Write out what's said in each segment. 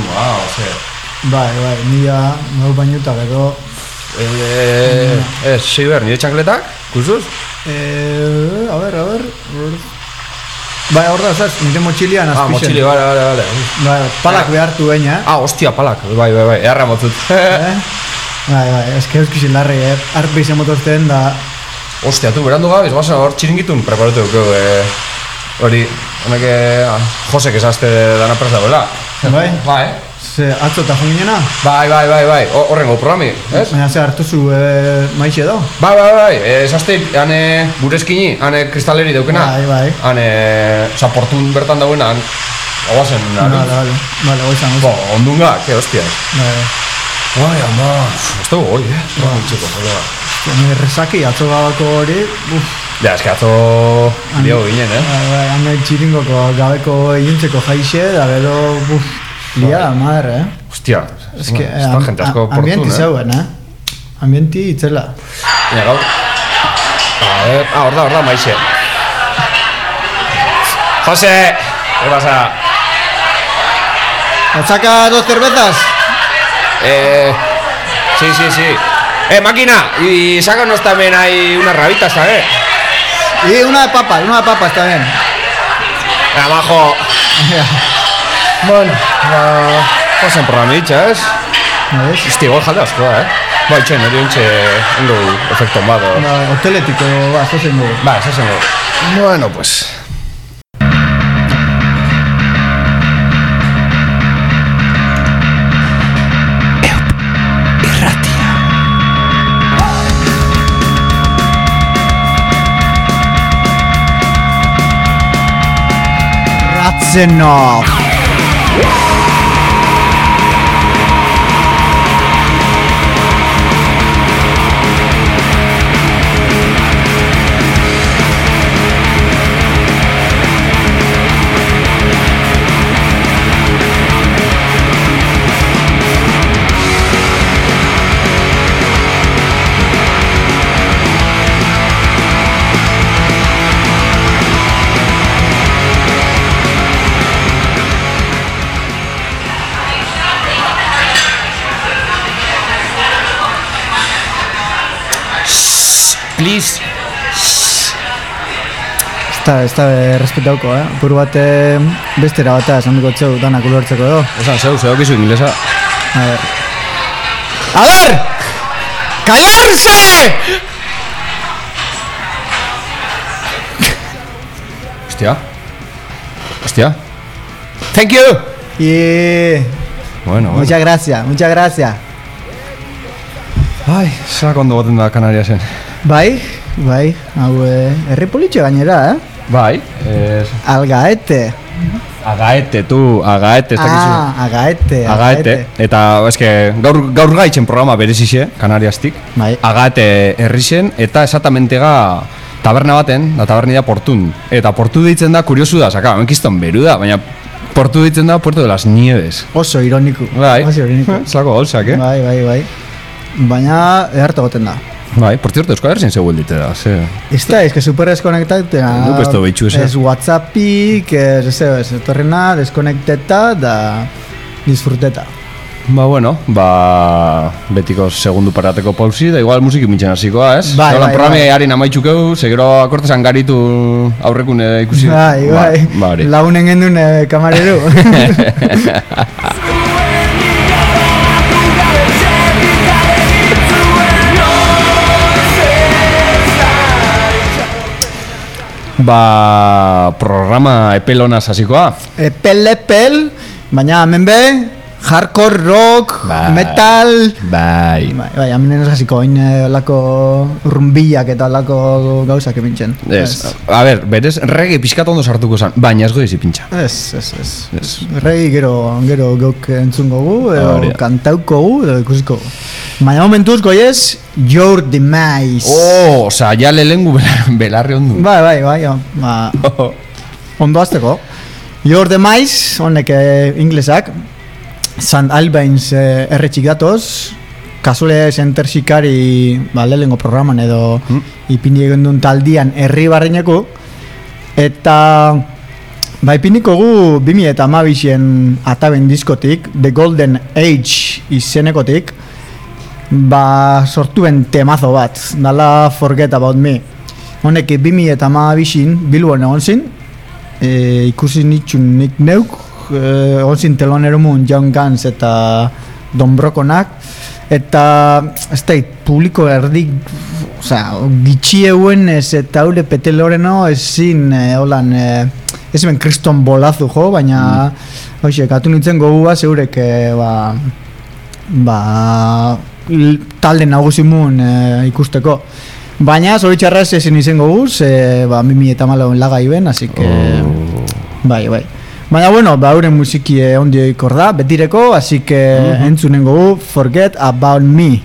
ritmoa, ose. Bai, nila nau bainuta gero... Seiber, nire txankletak, kusuz? A ver... Bai, hor da, zaz, nire motxilian azpixen. Motxili, bale. Bai, palak behartu baina, Hostia, palak, bai, eharra motzut. Bai, eske euskizin larri, arpe izan motozten da... Hostia, tu, berandu gabiz, bazen hor txiringitun preparatu dukeu, hori, honek, Josek esazte dana prez dagoela. Bai? Bai. Ze, atzo eta junginena? Bai, horrengo programi, ez? Baina ze hartuzu maixe edo? Bai, esazte, hane burezkini, hane kristaleri daukena. Bai. Hane, zaportun bertan dagoena, Oazen, Vale, goizan. Ondunga, ke hostia. Bai, ama, ez dugu hori, Txiko, jola. Nire resaki, atzo gabako hori, Ja, eske atzo liago ginen, Bai, hane txiringoko gabeko iluntzeko jaixe, da gero, liada, madre, Hostia, eske, esta gente asko portun, ambienti zeuen, Ambienti itzela. Ja, gaur. A ver, hor da, maixe. Jose, ¿qué pasa? ¿Nos saca 2 cervezas? Sí. Máquina, y sácanos también ahí unas rabitas, ¿sabes? Y una de papas también. Abajo. Bueno, Pasen programitxas. ¿ves? Hostia, igual jalde asko, Bai, txen, hori ontxe engo efekton bado. Hoteletiko, zozengo. Zozengo. Bueno, pues... Ratzenov. Please. Esta respetauko, Puru bate bestera bata esan duko txeu danak ulertzeko edo. Esan, zeukizu inglesa. A ver! ¡Callarse! Hostia. Thank you. Bueno. Muchas gracias. Ai, zako ondo baten da Kanariasen. Bai, hau herri politxe gainera, Bai, Algaete. Agaete, ez dakizu. Agaete. Eta, eske, gaur gaitzen programa berezixe, Kanariastik. Bai. Agaete herrixen, eta esatamentega taberna baten, da tabernia Portun. Eta Portu deitzen da, kuriosu da, saka, menkizton beru da, baina Portu deitzen da Puerto de las Nieves. Oso ironiku. Bai, zako gauzak, Bai. Baina, edartu goten da. Bai, por cierto, euskal herrien zeu gueldite da, ze... Esta, es que super desconectatena. No puesto beitxu, ez WhatsAppik, ez torrena, desconekteta da disfruteta. Bueno, betiko segundu parateko pausi, da igual musiki mintzen hasikoa, ez? Bai. Programi harin amaitxukeu, segero akortezan garitu aurrekun ikusi. Bai. Launen gendun kamareru. Programa epelonaz hasikoa. Epel, baina hemen be, hardcore rock, metal. Bai, hemen ez hasiko, hain lako rumbillak eta lako gauzak epintzen. A ber, berez, reggae pixkat ondo sartuko zen, baina ez goizi pintxa. Ez. Reggae gero gauk entzungo gu, edo kantauko gu, edo ikusiko gu. Baina momentuz goiez, Your Demise. Osa, ja lehengu belarri ondu. Bai, ondo azteko. Your Demise, honek inglesak, St. Albans erretxik datoz, kasule Center Shikari lehengo programan edo ipini egon duen taldian herri barreineko, eta Bai, piniko gu 2012en ataben diskotik, The Golden Age izenekotik, sortuen temazo bat, dala Forget About Me. Honek 2012en Bilbon egon zin, ikusi nitxun nik neuk, egon zin telonerumun John Guns eta Don Brokonak, eta ez da, publiko erdik, gitxieuen ez eta haure peteloreno ezin holan, ez ben kriston bolazu jo, baina hoxe, katu nintzen gogua zeurek talde nagusimun ikusteko. Baina zoritxarraz ezin izango guz, 2014 laga iben, así que bai. Baina bueno, euren musiki ondioik hor da, betireko, así que entzunengo gu Forget About Me.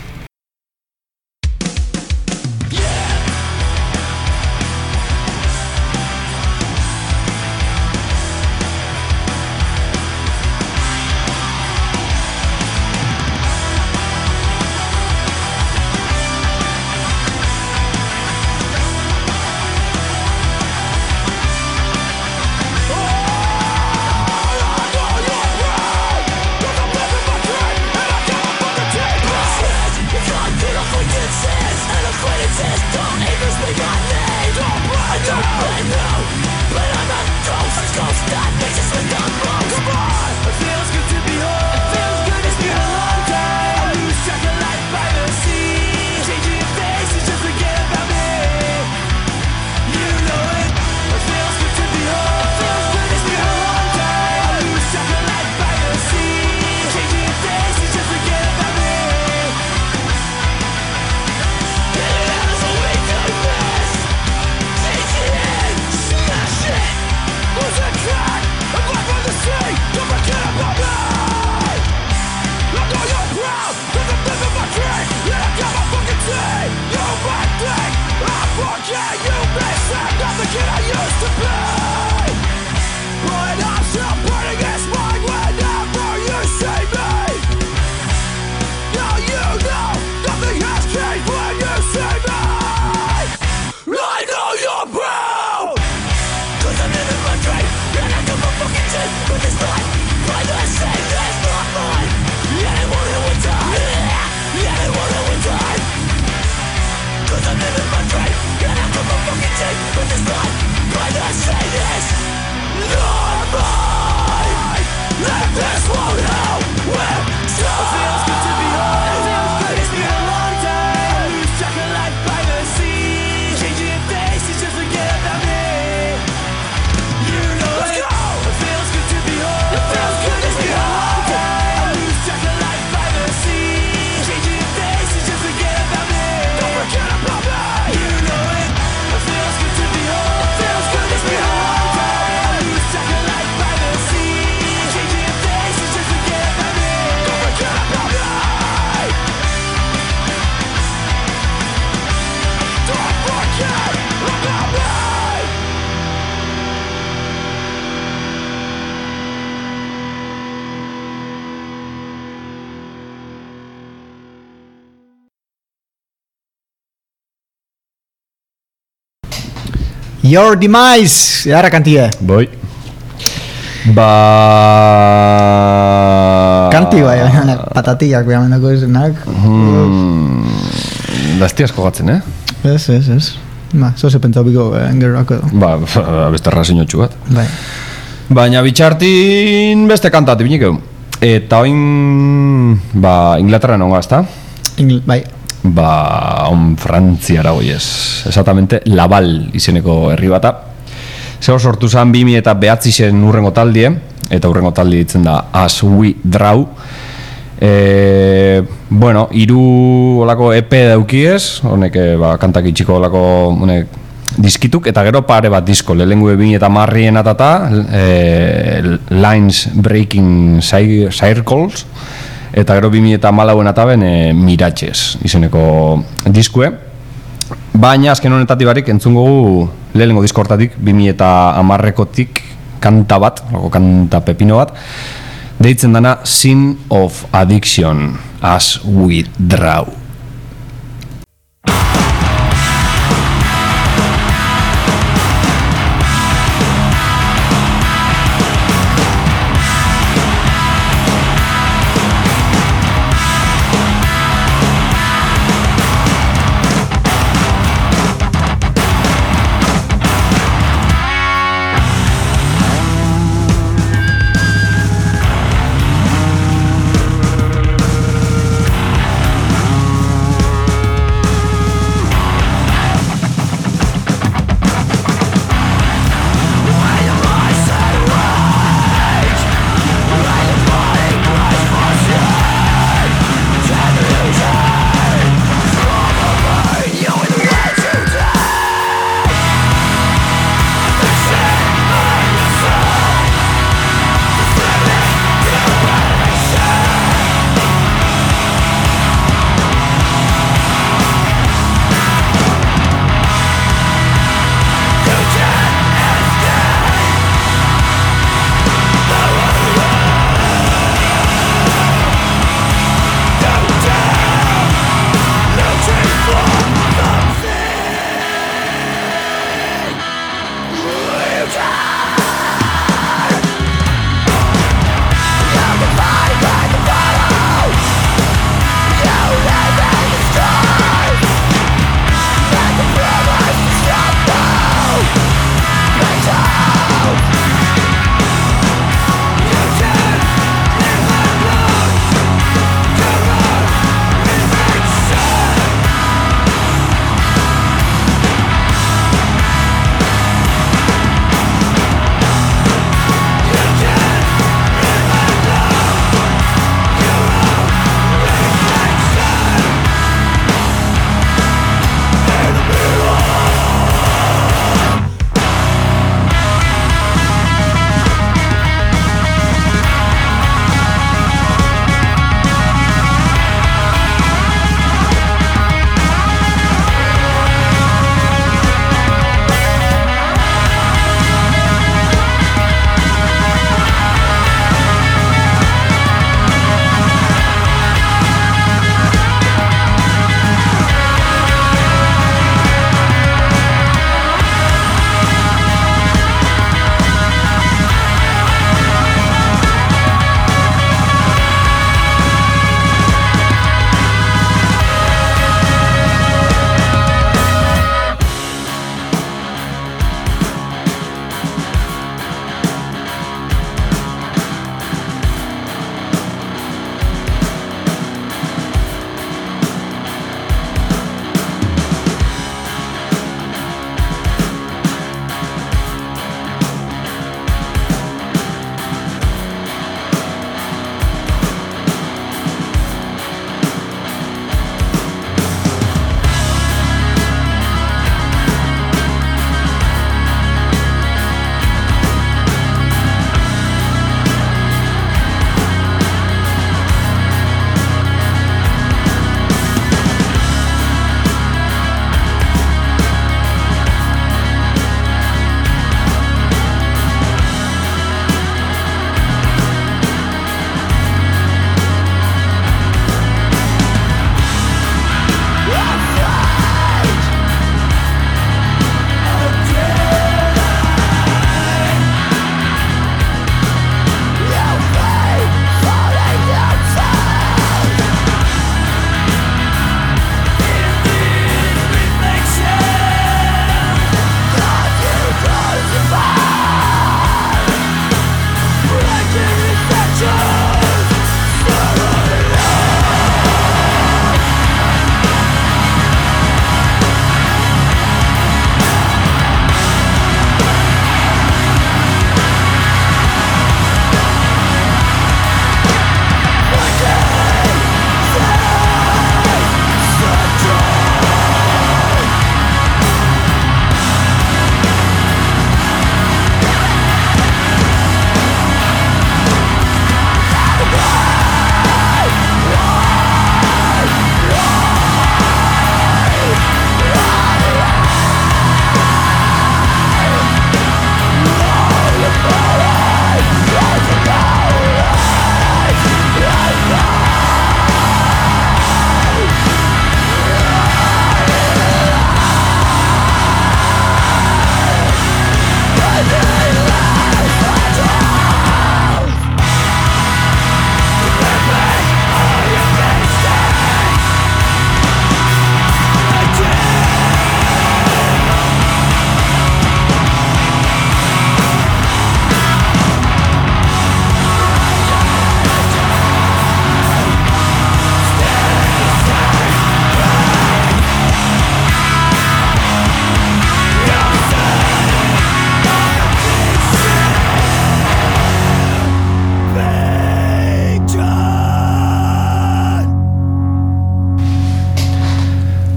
Your Demise, edarra kantie. Boi. Kanti bai, patatiak behamendako izenak. Dazti asko gatzen, Ez. Zoze pentsau biko engerrako edo. Beste rasinotxu bat. Bai. Baina bitxartin beste kantati binik egun. Eta oin, Inglaterra nonga, ezta? Bai. On Frantziara goiez. Exactamente, Laval izeneko herri bata. Zego sortu zen 2009 urrengo taldie, eta urrengo taldi ditzen da As We Draw. Hiru olako EP daukiez, honek kantak itxiko olako diskituk, eta gero pare bat disko, lehengu 2010 atata, Lines Breaking Circles, eta gero 2014 ataben Mirages izeneko diskue. Baina azken honetatik barik entzungo gu lehenengo disko hortatik 2010kotik kanta bat, kanta pepino bat, deitzen dana Sin of Addiction, As We Draw.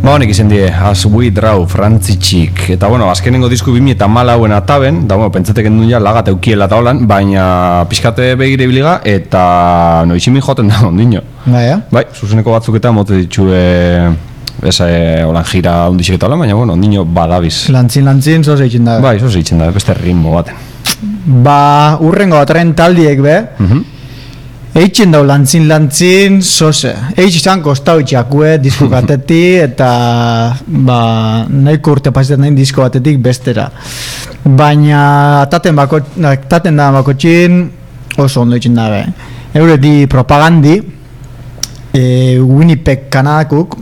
Honek izen die, As We Draw, Frantzitxik. Eta, bueno, azkenengo disku 2014 ataben, da, bueno, pentsatek endun ja lagat eukiela eta holan, baina pixkate begire biliga, eta noizimin joten da ondino. Bai, zuzeneko batzuk eta mote ditxue, holan jira ondixek eta holan, baina, bueno, ondino badabiz. Lantzin, zoze itxen da. Bai, zoze itxen da, beste ritmo baten. Ba, urrengo bataren taldiek be, eitzen dau lantzin, zoze. Eitzen kostau itxakue, disko batetik, eta nahiko urte pasitzen nahi disko batetik bestera. Baina ataten da bakotxin oso ondo eitzen dabe. Eure di propagandi, Winnipeg Kanadakuk,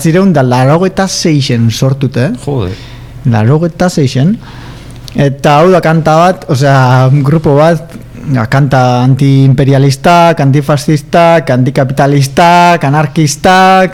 1986 sortute. Jode. 86. Eta hau da kanta bat, osea, grupo bat, kanta anti-imperialistak, antifascistak, antikapitalistak, anarkistak,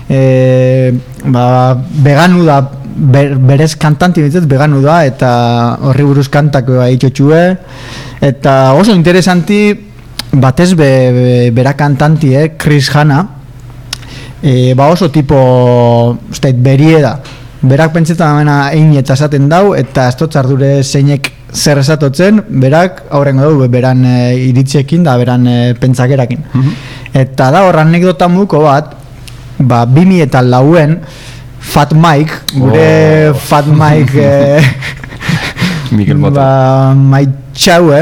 veganu da, berez kantanti bintzat veganu da, eta horri buruz kantak itxotxue, eta oso interesanti, batez bera kantanti, Chris Hanna, oso tipo, berie da, berak pentsetan amena egin eta esaten dau, eta ez dut zardure zeinek zer esatotzen, berak aurrengo dugu, beran iritziekin da, beran pentsakerakin. Eta da hor anekdota muko bat, 2004en Fat Mike, gure Fat Mike Mikel Mota maitxaue,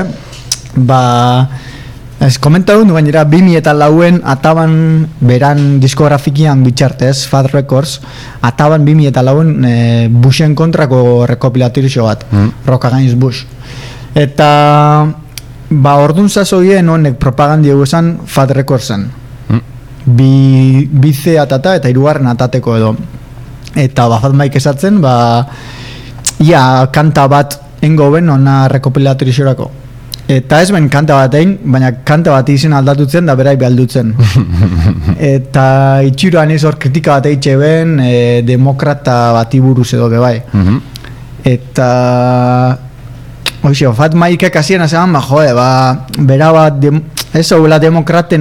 ez komentau du gainera 2004en ataban beran diskografikian bitxartez, Fat Records, ataban 2004en Bushen kontrako rekopilatorio bat, Rock Against Bush. Eta ordun zazoien honek propagandi esan Fat Recordsen. Bize atata eta hirugarren atateko edo. Eta Fat Mike esatzen, ia kanta bat engo ben ona rekopilatoriorako. Eta ez ben kanta bat egin, baina kanta bat izen aldatutzen da berai behaldutzen. Eta itxiroan ez hor kritika bat eitxe ben, demokrata bati buruz edo bebai. Eta Fat Mike kasien azean, bera bat, ez hau demokraten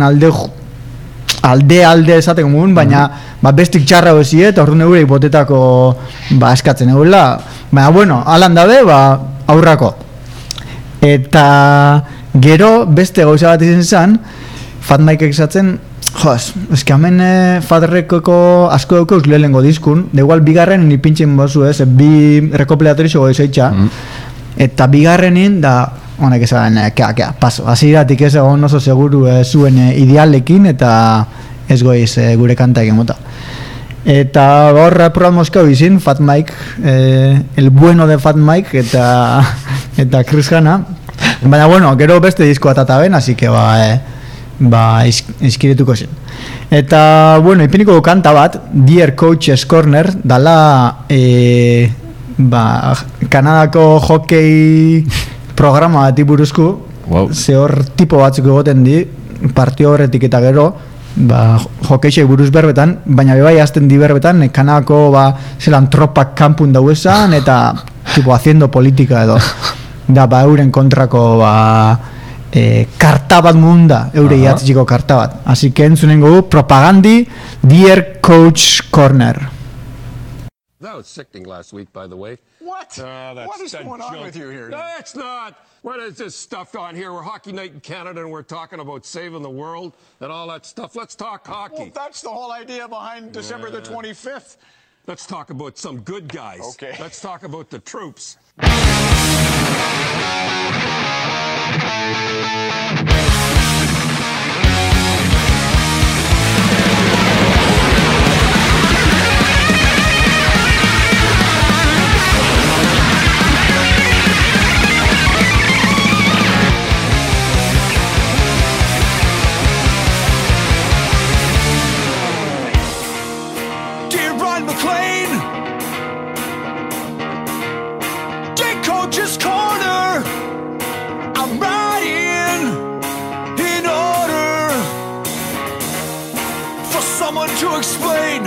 alde esaten gugun, baina bestik txarra bezie eta orduan eure hipotetako eskatzen egula. Baina, bueno, alan dabe, aurrako. Eta gero beste gauza bat izan zen, Fat Mike esatzen, eski hemen Fat Recordeko asko daukeuz lehenengo diskun, da igual bigarren ni pintxen bozu bi rekopilatorio goizeitxa, eta bigarrenin da, honek esan, paso, aziratik ez egon oso seguru zuen idealekin eta ez goiz gure kanta egin mota. Eta horra proba Moskau izin, Fat Mike, el bueno de Fat Mike eta Chris Hanna. Baina, bueno, gero beste disko atataben, así que izkiretuko zen. Eta, bueno, ipiniko kanta bat, Dear Coach's Corner, dala Kanadako hokei programa bat buruzku, ze hor tipo batzuk egoten di, partio horretik eta gero, hokeixek buruz berbetan, baina bebai azten di berbetan, Kanadako zelan tropak kanpun dauesan, eta tipo haciendo politika edo. Da, euren kontrako karta bat munda, eure iatzitziko karta bat. Así que entzunengo propagandi, Dear Coach Corner. That was sickening last week, by the way. What? What is going on with you here? No, it's not. What is this stuff on here? We're Hockey Night in Canada, and we're talking about saving the world and all that stuff. Let's talk hockey. Well, that's the whole idea behind December the 25th. Let's talk about some good guys. Okay. Let's talk about the troops. Coach's Corner, I'm riding in order for someone to explain,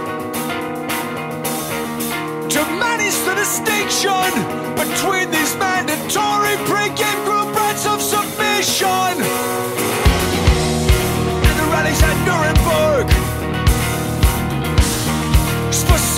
to manage the distinction between these mandatory pre-game group rights of submission and the rallies at Nuremberg.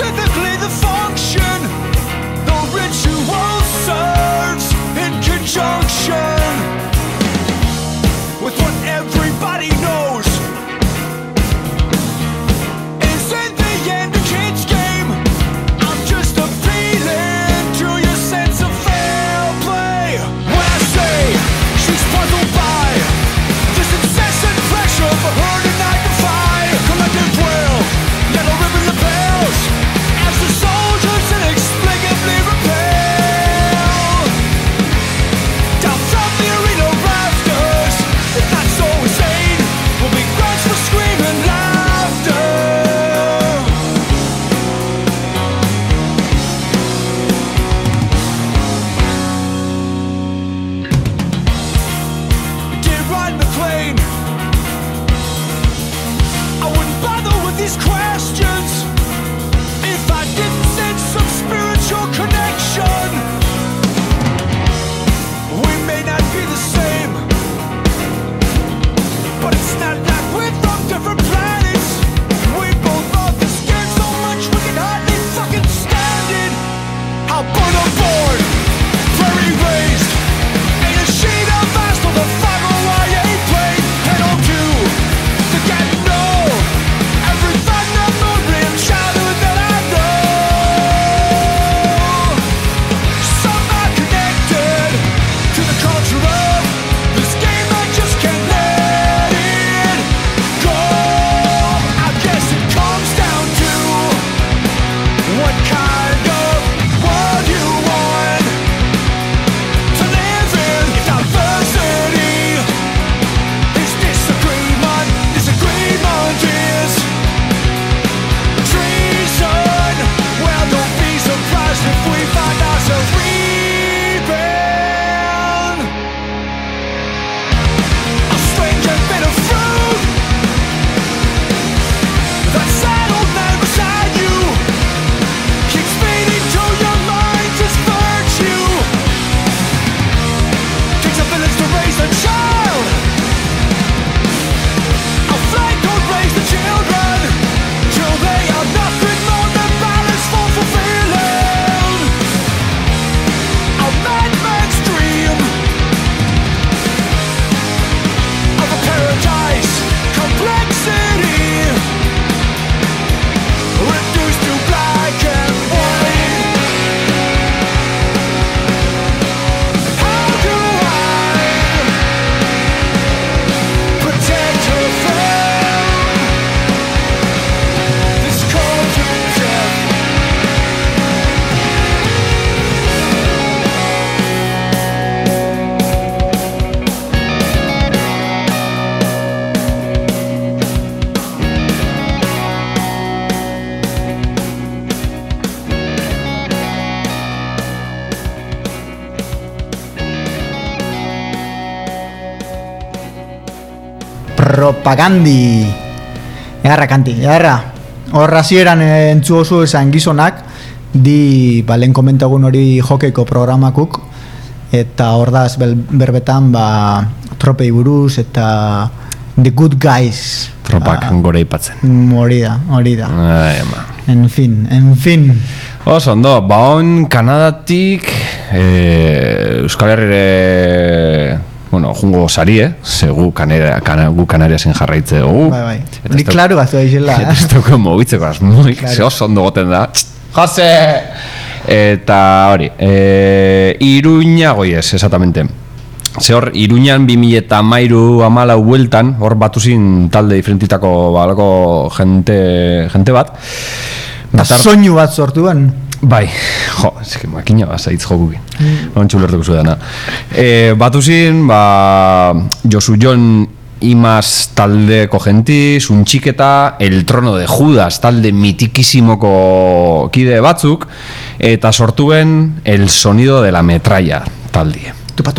Propagandi. Egarra kanti, egarra. Horra zieran entzu oso esan gizonak, di lehen komentagun hori jokeiko programakuk, eta hor daz berbetan tropei buruz eta The Good Guys. Tropak gore ipatzen. Hori da. En fin. Oso, ondo, on Kanadatik Euskal Herrire jungo sari, gu Kanariasen jarraitze dugu. Bai. Ni klaro bat zua izela. Ez dugu mogitzeko asmoik, ze oso ondo goten da. Jose! Eta hori, Iruña goiez, exactamente. Ze hor, Iruñan 2013 bueltan, hor batuzin talde diferentitako balako gente bat. Soinu bat sortuan. Bai, eske makina bazaitz jokukin. Ontsu lertuko zuedana. Batuzin, Josu Jon Imaz taldeko genti, Suntxiketa, El Trono de Judas talde mitikisimoko kide batzuk, eta sortuen El Sonido de la Metralla taldie.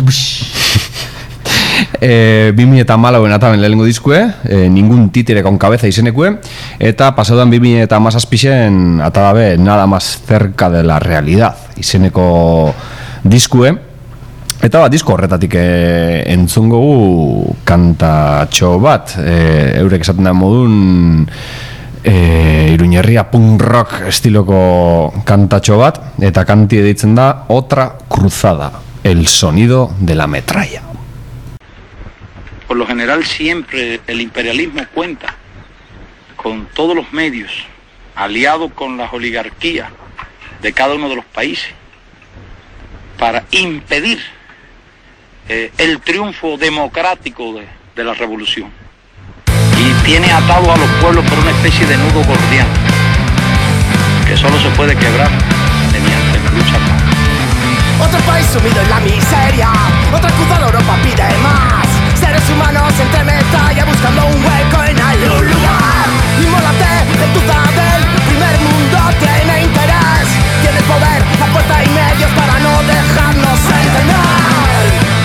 2014 ataben lehenengo diskue, Ningún títere con cabeza izenekue, eta pasaudan 2017 atadabe Nada más cerca de la realidad izeneko diskue, eta disko horretatik entzungogu kantatxo bat, eurek esaten da modun Iruñerria punk rock estiloko kantatxo bat, eta kanti deitzen da Otra cruzada, El sonido de la metralla. Por lo general siempre el imperialismo cuenta con todos los medios, aliado con las oligarquías de cada uno de los países, para impedir el triunfo democrático de la revolución. Y tiene atado a los pueblos por una especie de nudo gordiano, que solo se puede quebrar mediante la lucha armada. Otro país sumido en la miseria, otra cruzada Europa pide más. Seres humanos entre metralla buscando un hueco en algún lugar. Inmólate en tu del primer mundo tiene interés. Tiene poder, la puerta y medios para no dejarnos entender.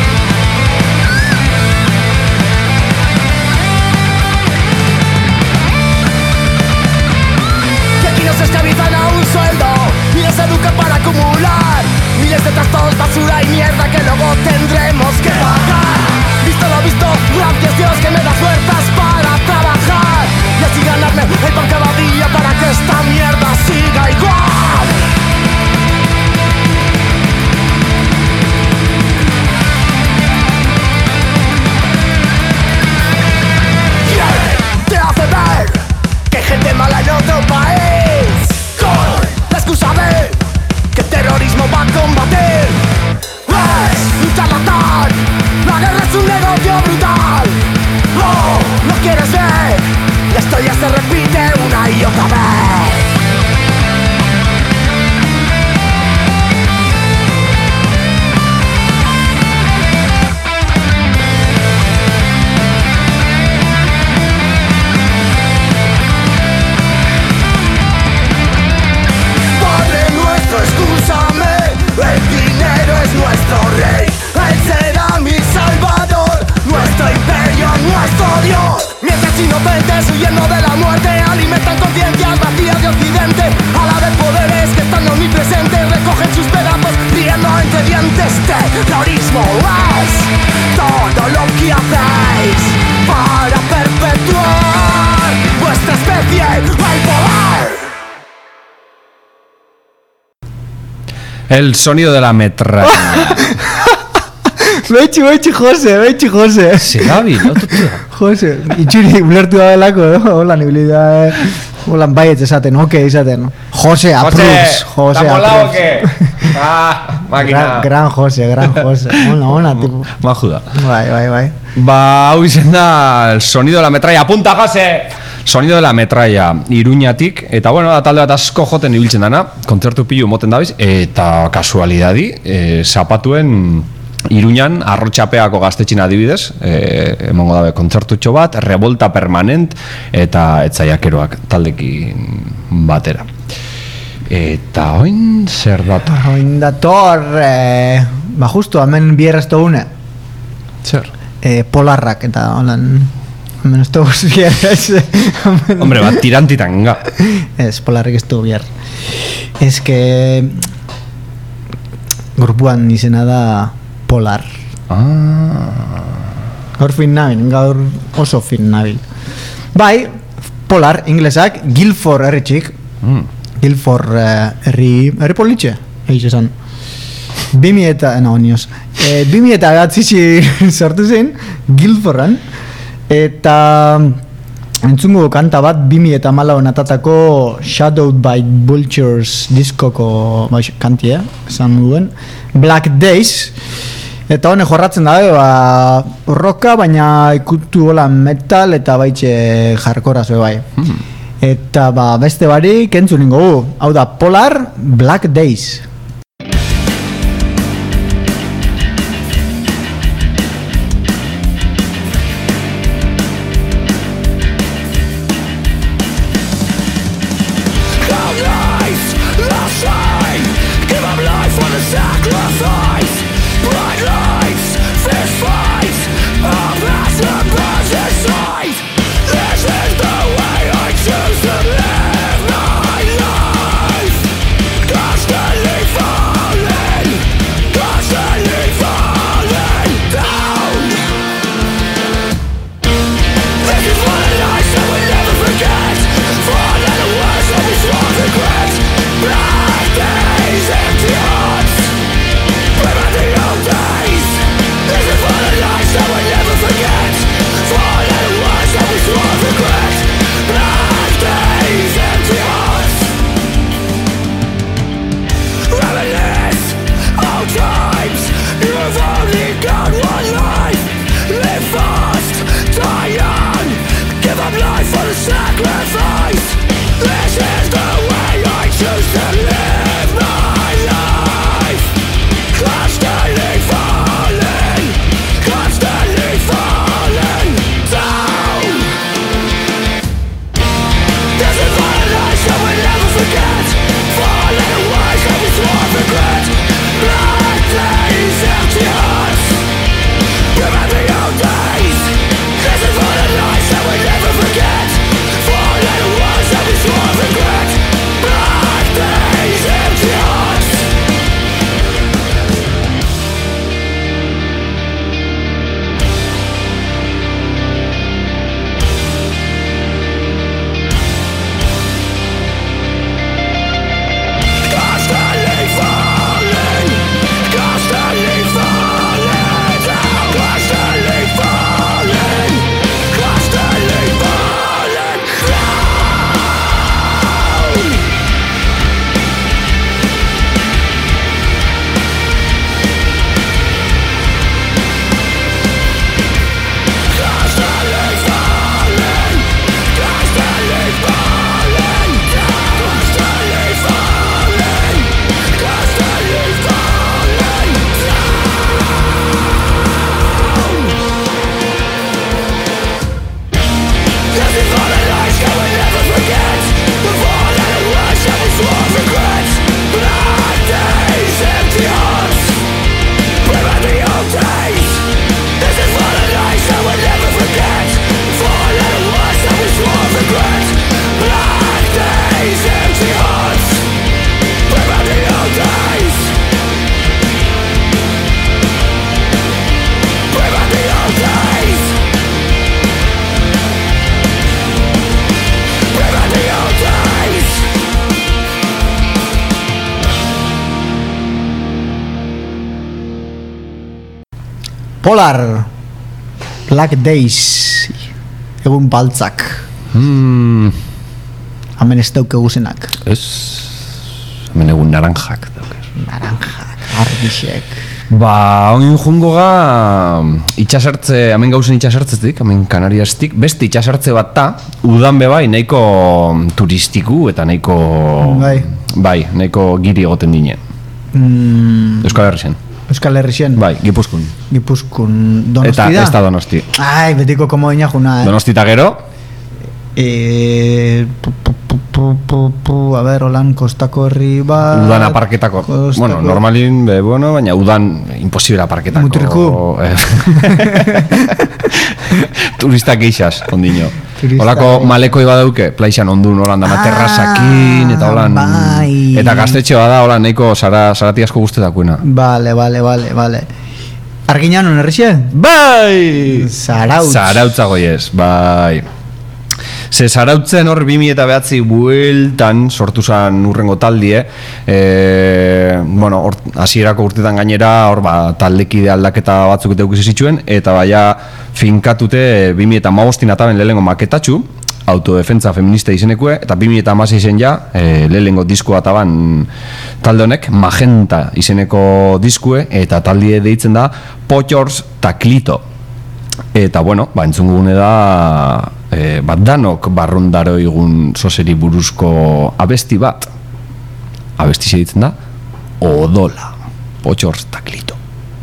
Que aquí nos esclavizan a un sueldo y les educan para acumular miles de trastos, basura y mierda que luego tendremos que pagar. Visto lo visto, gracias Dios que me da fuerzas para trabajar y así ganarme el pan cada día para que esta mierda siga igual. ¿Quién te hace ver que hay gente mala en otro país? Con la excusa de que el terrorismo va a combatir. Es un charlatán, la guerra es un negocio brutal. Oh, ¿no quieres ver? La historia se repite una y otra vez. Padre nuestro, excúsame, el dinero es nuestro rey. Él será mi salvador, nuestro imperio, nuestro Dios. Mientras inocentes huyendo de la muerte alimentan conciencias vacías de occidente, a la de poderes que están omnipresentes recogen sus pedazos riendo entre dientes. Terrorismo es todo lo que hacéis para perpetuar vuestra especie, el poder. El sonido de la metralla. Betxi, Jose. Segabil, autotua. Jose, itxuri ulertu da delako, hola nibilidad, hola baiet esaten, izaten. Jose, approves. Jose, molao, que? Máquina. Gran Jose. Ona, tipo. Majuda. Bai. Hau izen da el sonido de la metralla. Apunta, Jose! Sonido de la metralla Iruñatik, eta da talde bat asko joten ibiltzen dana, kontzertu pilu moten dabiz, eta kasualidadi, zapatuen Iruñan, Arrotxapeako gaztetxin adibidez, emongo dabe kontzertutxo bat, Revolta Permanent, eta Etzaiakeroak taldekin batera. Eta oin zer dator? Oin dator, justo, hemen bierrezto une. Zer? Polarrak, eta holan Menos todo bier. Hombre, bat tirantitanga. Ez, polarrek ez du bier. Ez que... Gorpuan izena da Polar. Gaur fin nabil, gaur oso fin nabil. Bai, Polar, inglesak, Guildford herritxik. Guildford herri politxe, egitxe esan. 2000 gatzitsi sortu zen, Guildfordan, eta entzungo kanta bat 2014 atatako Shadowed by Vultures diskoko kantia, esan duen, Black Days, eta honek jorratzen da, rocka, baina ikutu hola metal eta baitxe jarkora zue bai. Eta beste barik entzun ningu, hau da Polar, Black Days. Polar, Black Days, egun baltzak. Hemen ez dauke guzenak. Ez, hemen egun naranjak dauke. Naranjak, argixek. Oin jungo ga itxasartze, hemen gauzen itxasartzetik, hemen Kanariastik, beste itxasartze bat da, udan bebai nahiko turistiku eta nahiko nahiko giri egoten dinen. Euskal Herrixen. Euskal Herrixen? Bai, Gipuzkun. Donosti da? Eta ez da Donosti. Ai, betiko komo ina juna, Donosti eta gero? A ber, holan kostako herri bat... Udan aparketako. Bueno, normalin, baina udan imposible aparketako. Mutriku. Turistak geixas, ondino. Holako malekoi badauke, plaixan ondun, holan dana terrasakin, eta holan... Eta gaztetxe bada, holan, nahiko zarati asko guztetakuena. Vale. Arginan onerrixe? Bai! Zarautza goiez, bai. Ze zarautzen hor 2009 bueltan sortu zan urrengo taldie, bueno, hasierako urtetan gainera hor taldekide aldaketa batzuk eta eukizi zituen, eta baia finkatute 2015 ataben lehenengo maketatxu, autodefentza feminista izenekue, eta 2016 zen ja, lehenengo diskoa ataban talde honek, Magenta izeneko diskue, eta taldie deitzen da Potxors Taklito. Eta bueno, entzungune da danok barrondaro egun soseri buruzko abesti bat. Abesti ditzen da Odola, Potxors Taklito.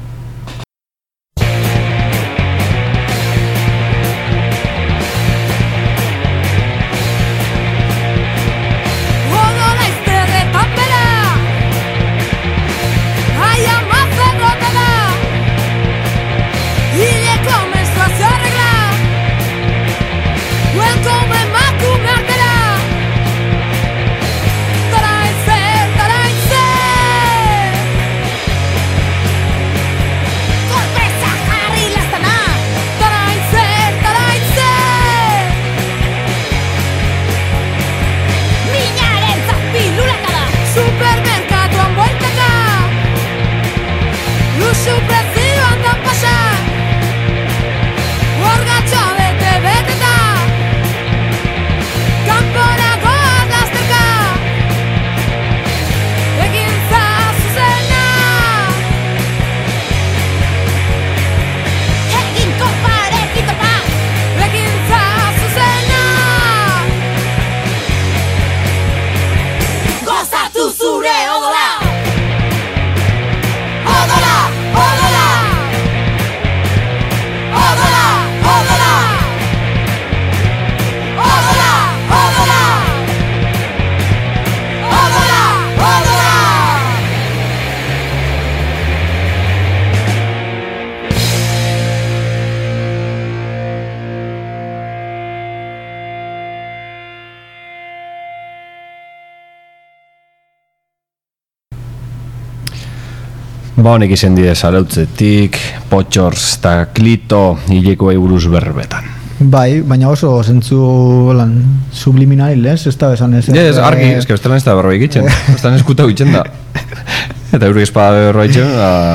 Honek izen dide zarautzetik, Potxors Taklito, hileko buruz berbetan. Bai, baina oso zentzu subliminal, ez da besan ez? Ez, argi, ez que bestelan ez da berroi gitzen, bestelan eskuta gitzen da. Eta eurek espada berroi gitzen,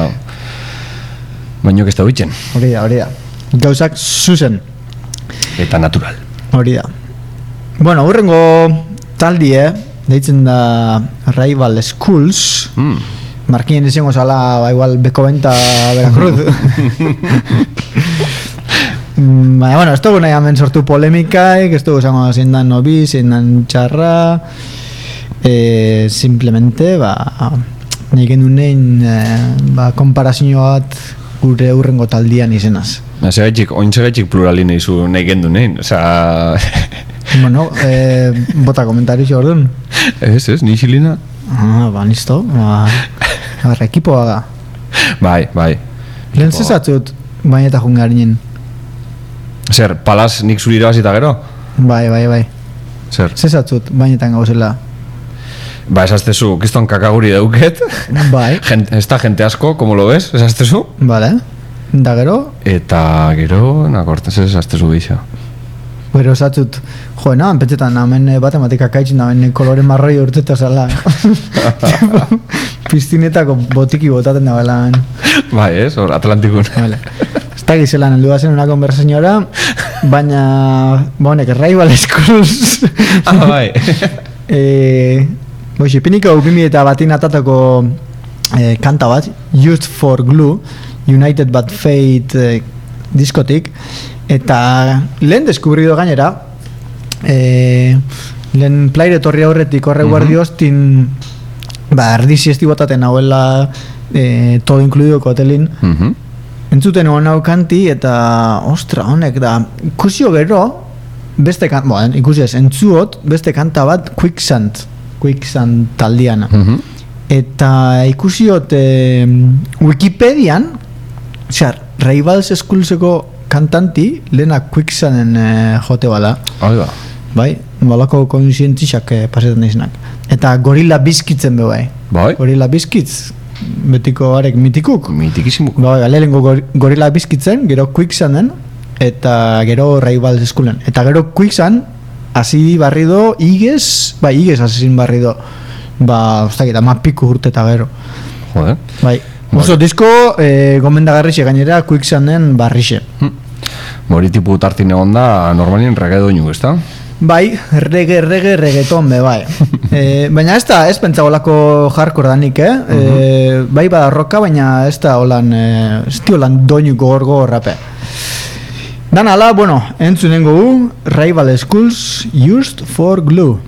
baino ez da gitzen. Hori da, gauzak zuzen. Eta natural. Hori da. Bueno, hurrengo taldie, deitzen da Rival Schools, markinen izango zala, igual Beko Benta Veracruz. Bueno, ez dugu nahi hemen sortu polemikaik, ez dugu zango zein dan nobi, zein dan txarra, simplemente, nahi gendu nein, konparazio bat gure hurrengo taldian izenaz. Ointzegaitxik pluralin izu nahi gendu nein, oza... Bueno, bota komentarizo orduan. Ez, nixilina. Listo, ekipoa da. Bai. Lehen zezatzut, baina eta jungarinen. Zer, palaz nik zurira bazita gero? Bai. Zer? Zezatzut, bainetan gauzela. Esaztezu, kiston kakaguri dauket. Bai. Ez da jente asko, como lo ves, esaztezu. Vale. Da gero? Eta gero, nakortez esaztezu bixa. Pero esatzut, pentsetan, hemen matematika kaitzen, hemen kolore marroi urteta zala. Piztinetako botiki botaten da bela. Bai, ez, hor, Atlantikun. Vale. Ez da gizelan, heldu zen una konversaziora, baina, bonek, Rival Schools. Bai. Piniko 2001 atatako kanta bat, Used for Glue, United But Fate diskotik, eta lehen deskubrido gainera, lehen plaire torri aurretik horre guardi hostin, erdizi esti botaten hauela todo incluidoko hotelin, entzuten hon hau kanti, eta ostra, honek da, ikusio gero, beste ikusi ez, entzuot beste kanta bat Quicksand taldiana. Eta ikusiot Wikipedian, Rivals Schoolseko kantanti lehena Quicksanden jote bada. Bai, balako konsientziak pasetan izenak. Eta Gorilla Biscuitsen bai. Gorilla Biscuits, betiko arek mitikuk. Mitikizimuk. Bai, lehenengo Gorilla Biscuitsen, gero Quicksanden, eta gero Rivals Schoolen. Eta gero Quicksand, hasi barrido, Igez hasi barrido. Ostakita, piku urte eta gero. Joder. Bai. Oso, disko gomendagarrixe gainera Quicksanden barrixe. Hori tipu tartin egon da, normalien reggaetonu, ezta? Bai, reggaeton be, bai. Baina ez pentsa olako hardcore danik, bai bada roka, baina ez da holan, doinu gogor rape. Dan ala, bueno, entzunengo gu, Rival Schools Used for Glue.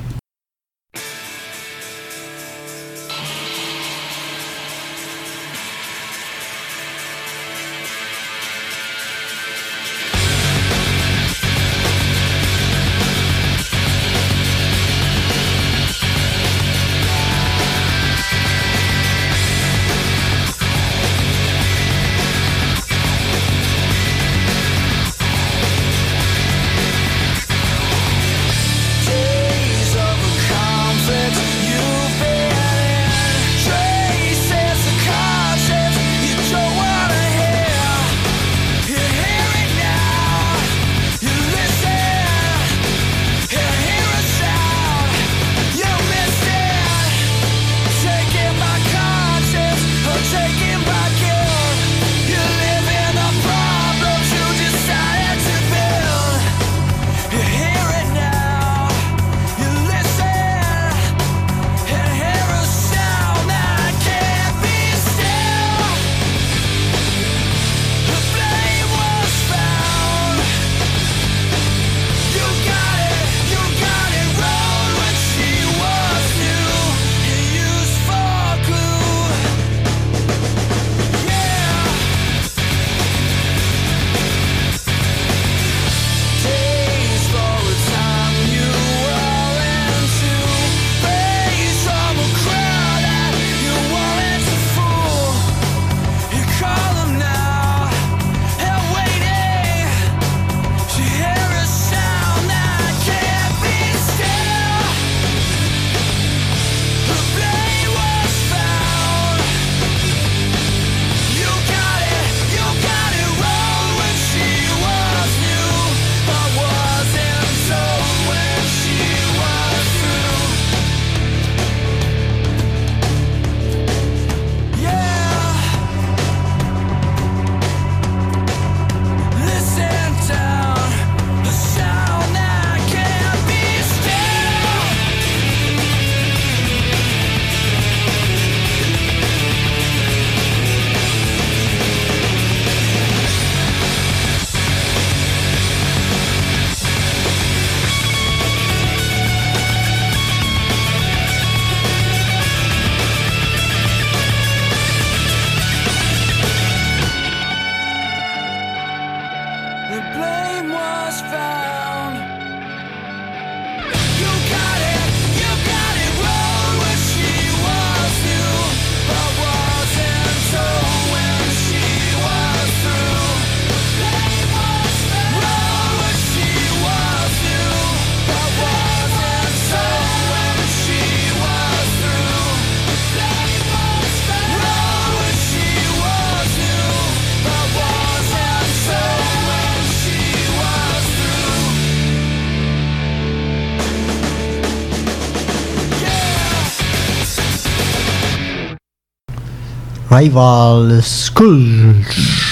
Rival Schools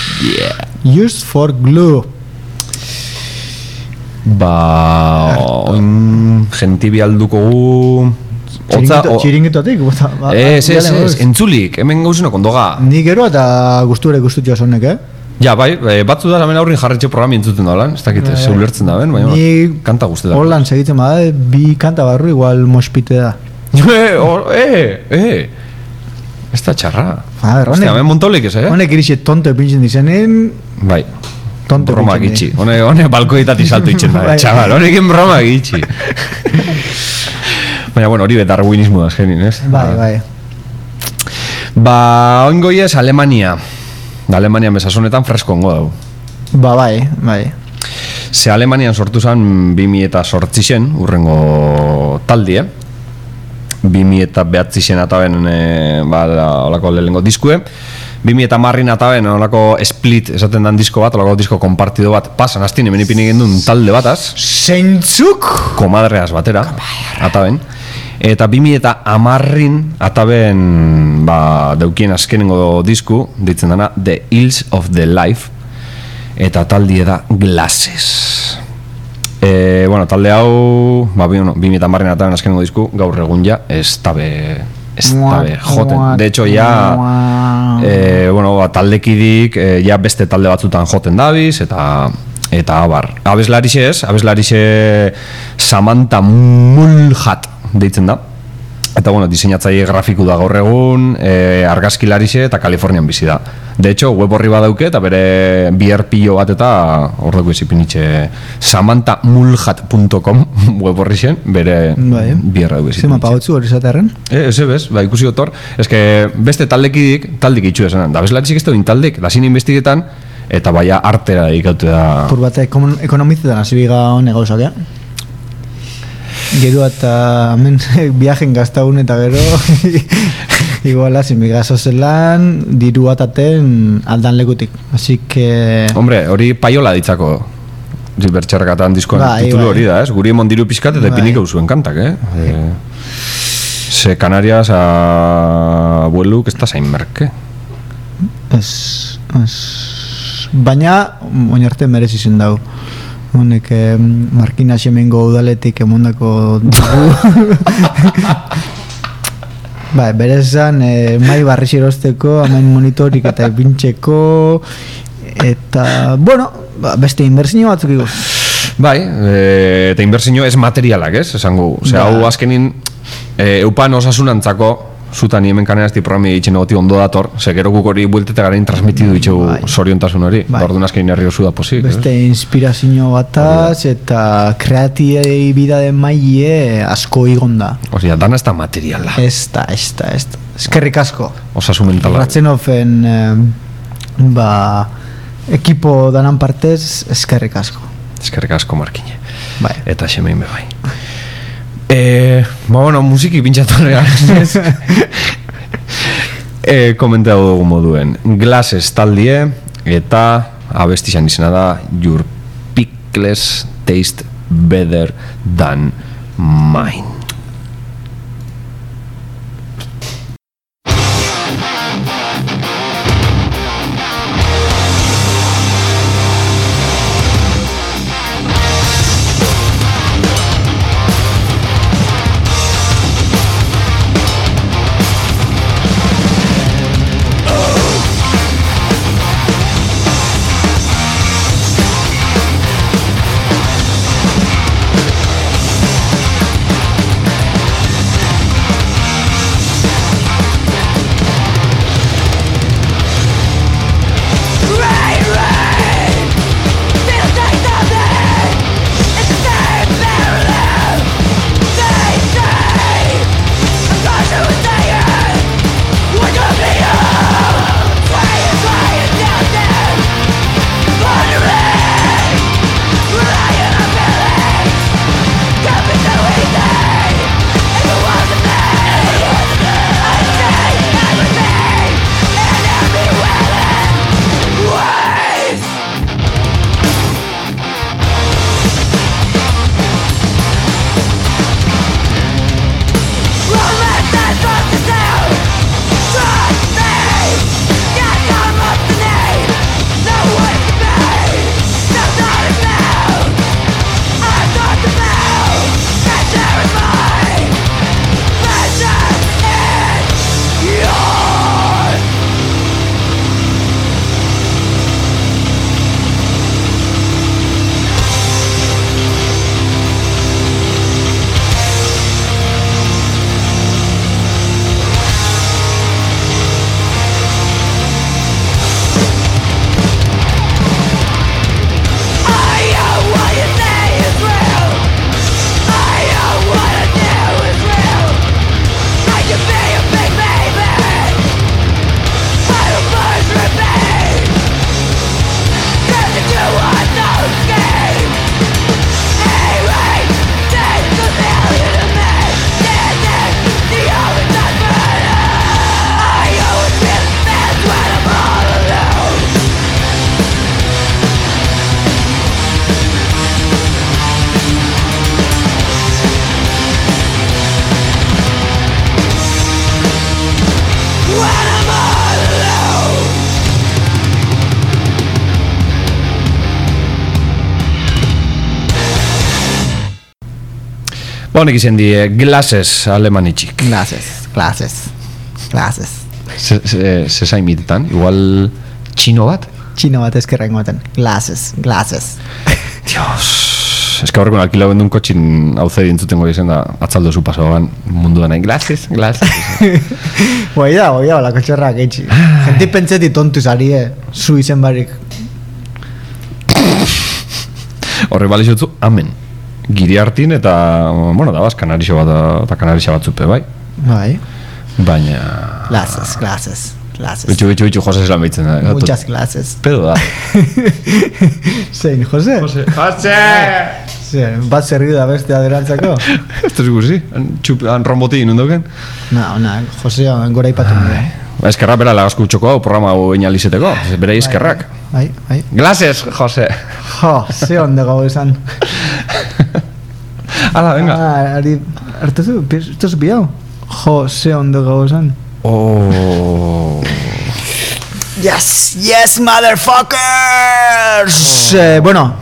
Used for Glue. Gentibi alduko gu Txiringitotik Ez, entzulik, hemen gauzunok ondoga. Ni gero eta gustura ikustutia zonek, Ja, bai, batzu da hemen aurrin jarretxe programi entzuten da, ez dakit, zeulertzen da, baina kanta guzti da. Holan segitzen bada, bi kanta barru igual mospite da. Ez da txarra. Ostia, hemen montolik ez, Honek irixe tonto epintzen dizenen. Bai. Tonto broma gitxen gitxi. Hone balkoitatik salto itzen da, Bai. txabal, honekin broma gitxi. Baina, bueno, hori darwinismo da azkenin, ez? Bai. Ba, oingoiez Alemania. Alemania mesasonetan fresko ongo dau. Bai. Ze Alemanian sortu zen 2008 urrengo taldie. 2009 ataben olako lehengo diskue. 2010 ataben olako split esaten dan disko bat, olako disko kompartido bat, pasan hastin hemen ipini gendun talde bataz. Zeintzuk? Komadreaz batera, ataben. Eta 2010 ataben deukien azkenengo disku, ditzen dana The Hills of the Life, eta taldie da Glasses. Bueno, talde hau 2010 ataben azkenengo disku, gaur egun ja, ez tabe joten. De hecho, ja taldekidik ja beste talde batzutan joten dabiz, eta abar. Abeslarixe Samantha Mulhat deitzen da. Eta, diseinatzaile grafiku da gaur egun, argazkilarixe eta Kalifornian bizi da. De hecho, web horri badauke eta bere BRPO bat eta hor dugu ezipinitxe samanthamulhat.com web horri zen, bere BR dugu ezipinitxe. Zema pagotzu hori zaterren? Bez, ikusi gotor. Ez que beste taldik itxu esanen. Da bezlaritzik ez duin taldek, lasien investigetan, eta baina artera dedikatu da. Pur bat ekonomizetan azibiga gauzak, Gero eta hemen viajen gaztaun eta gero iguala zinbigazo zelan diru ataten aldan lekutik. Así que... Hombre, hori paiola ditzako bertxarrakatan diskoan titulu hori da, ez? Guri emon diru pizkat eta epinik eusuen kantak, Se Canarias abueluk ez da zain merke. Baina, oinarte merezi zen dau. Honek Markina Xemengo udaletik emondako dugu. Berezan mai barri xerosteko, amain monitorik eta epintxeko, eta, beste inbertsio batzuk igo. Eta inbertsio ez materialak, ez? Esango, hau azkenin eupan osasunantzako zutan hemen kanerazti programi ditzen egoti ondo dator, gero guk hori bueltete garen transmitidu ditxegu soriontasun hori, orduan azkenin herri osu da posik. Beste inspirazio bataz eta kreatibidade maile asko igonda. Osea, dana ez da materiala. Ez da. Eskerrik asko. Osasun mentala. Ratzenofen ekipo danan partez, eskerrik asko. Eskerrik asko, Markine. Bai. Eta xemein bebai. Musiki pintxatorean komentatu dugu moduen Glasses taldie eta abestizan izena da Your Pickles Taste Better Than Mine. Honek izen die Glasses alemanitxik. Glasses. Se zaimitetan, igual txino bat? Txino bat eskerra ingoaten. Glasses. Dios, eska horrekon alkila bendun kotxin hau zedi entzutengo izen da atzaldo zu pasoan mundu da nahi. Glasses. Guai da, la kotxorrak eitxi. Genti pentseti tontu zari, zu izen barik. Horre balizotzu, amen. Giri hartin eta, bueno, da baz, kanarixo bat eta kanarixo bat zupe, bai? Bai. Baina... Glasses. Bitxu, Jose zelan behitzen da. Muchas glasses. Pedo da. Zein, Jose? Jose! Bat zerri da beste aderantzako? Ez da ziguzi, han romboti inundoken? Jose gora ipatu nire. Eskerrak bera lagazku txoko hau programa hau inalizeteko, bera eskerrak. Bai. Glasses, Jose! Ze ondo gau esan. Hala, venga. Hartu piau? Ze ondo gau esan. Oh. Yes, motherfuckers! Bueno,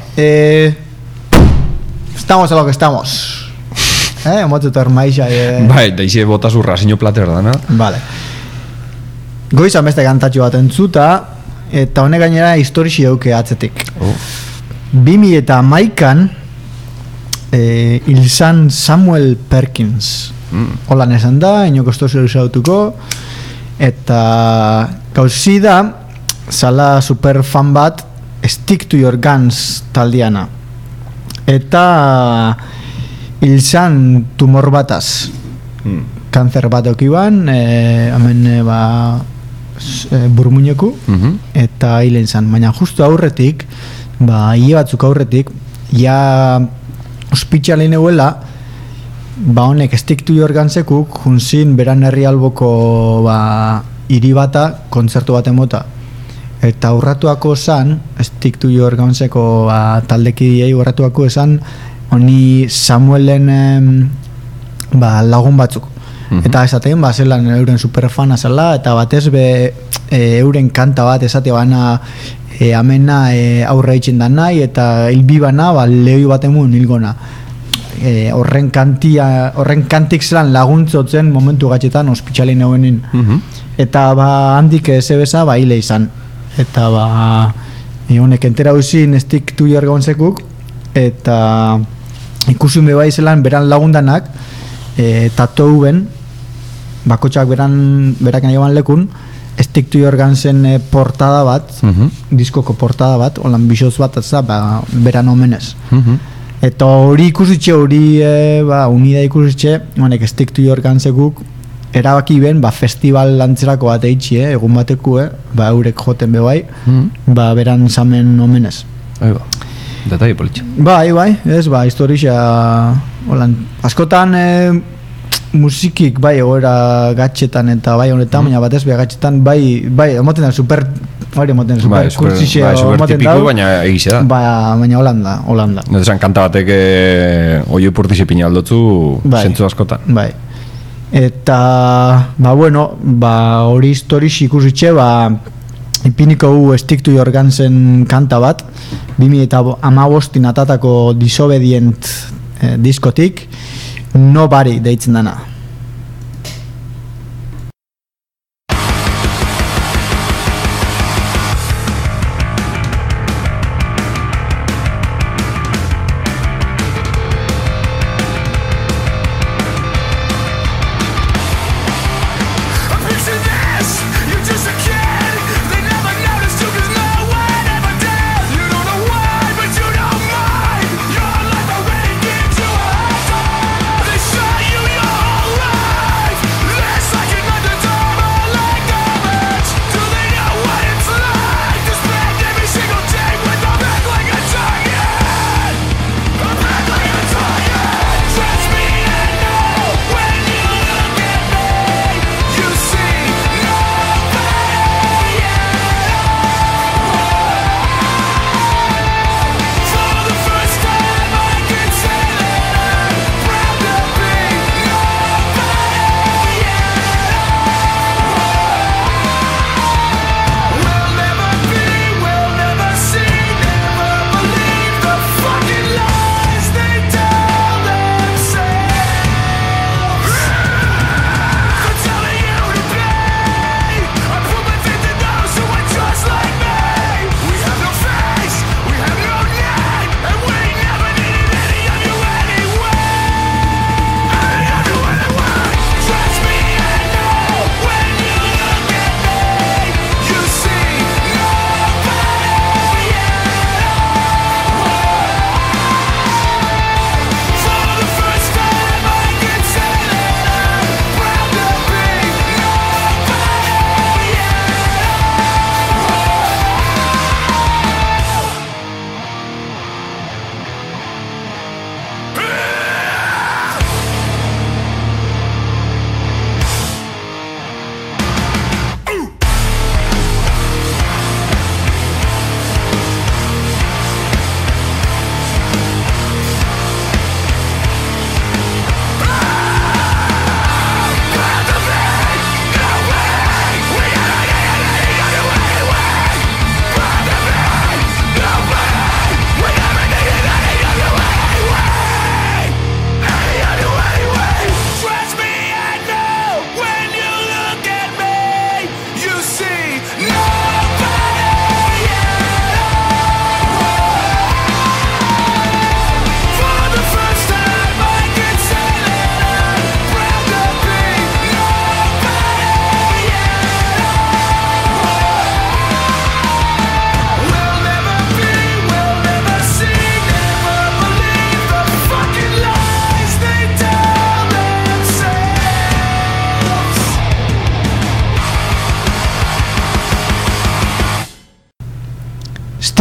estamos a lo que estamos. Motu tormaixa. Bai, da izi botas urra, siño plater dana. Vale. Goizan beste kantatxo bat entzuta, eta honek gainera historixi dauke atzetik. 2011an hilzan Samuel Perkins. Holan esan da, inoko estozio usautuko, eta gauzi da, zala superfan bat, Stick to Your Guns taldiana. Eta hilzan tumor bataz. Kanzer bat okiban, hemen burmuñeku, eta hilen zan. Baina justu aurretik, hile batzuk aurretik, ja ospitxalein eguela, honek Stick to Your Gunsekuk junzin beran herri alboko hiri bata kontzertu bat emota. Eta urratuako esan, Stick to Your Gunseko taldekidiei urratuako esan, honi Samuelen lagun batzuk. Eta esaten, zelan euren superfana zela, eta batez euren kanta bat esate bana amena aurre itxen da nahi, eta hilbibana lehoi bat emun hilgona. Horren kantik zelan laguntzotzen momentu gatxetan ospitxalein eguenin. Eta handik zebeza hile izan. Eta honek entera huzin Stick to Your Gunsekuk, eta ikusun bebai zelan beran lagundanak tatou ben, bakotxak berak nahi eban lekun, Stick to Your Gunsen portada bat, diskoko portada bat, holan bisoz bat, beran omenez. Eta hori ikusitxe, unida ikusitxe, honek Stick to Your Gunsekuk erabaki ben, festival lantzerako bat eitxi, egun bateku, eurek joten bebai, beran zamen omenez. Detai politxe. Bai, ez, historia, holan, askotan musikik egoera gatxetan eta honetan, baina batez gatxetan, emoten da super kurtsixe, super tipiku, baina egize da. Baina Holanda. Netesan kanta batek oio ipurtize pina aldotzu, zentzu askotan. Bai. Eta, hori historiz ikusitxe, ipiniko Stick to Your Gunsen kanta bat, 2015 atatako Disobedient diskotik, Nobody deitzen dana. They shot you your whole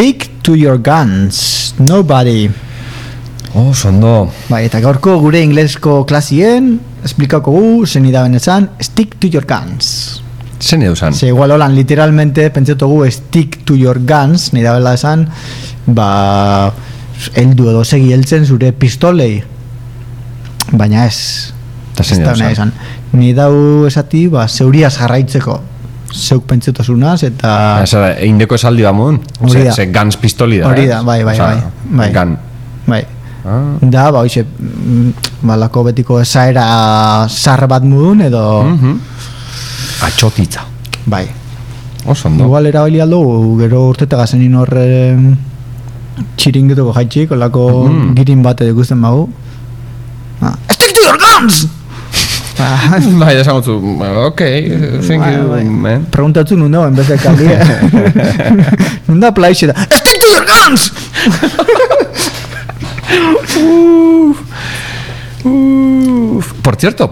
Stick to your guns, nobody. Sondo. Bai, eta gaurko gure inglesko klasien esplikako zen idaben esan stick to your guns. Zen edo zan? Se igual holan literalmente pentsatugu stick to your guns, ni dabela esan, heldu edo segi heltzen zure pistolei. Baina ez. Eta zen edo zan? Ni dau esati, zeuriaz jarraitzeko. Zeuk pentsatusunaz eta... Eindeko esaldi ba modun? Ze guns pistoli da. Hori da, bai. Gun. Bai. Da, hoxe, balako betiko esaera zar bat modun edo... Atxotitza. Bai. Osondo. Igual erabili aldo, gero urtetaga zenin horre txiringetuko jaitxik, olako girin bate ikusten bagu. Stick to your guns! Bai, desangotzu, ok, thank you, man. Preguntatzu nundo, en vez de kaldia. Nunda plaixe da, stick to your guns! Por cierto.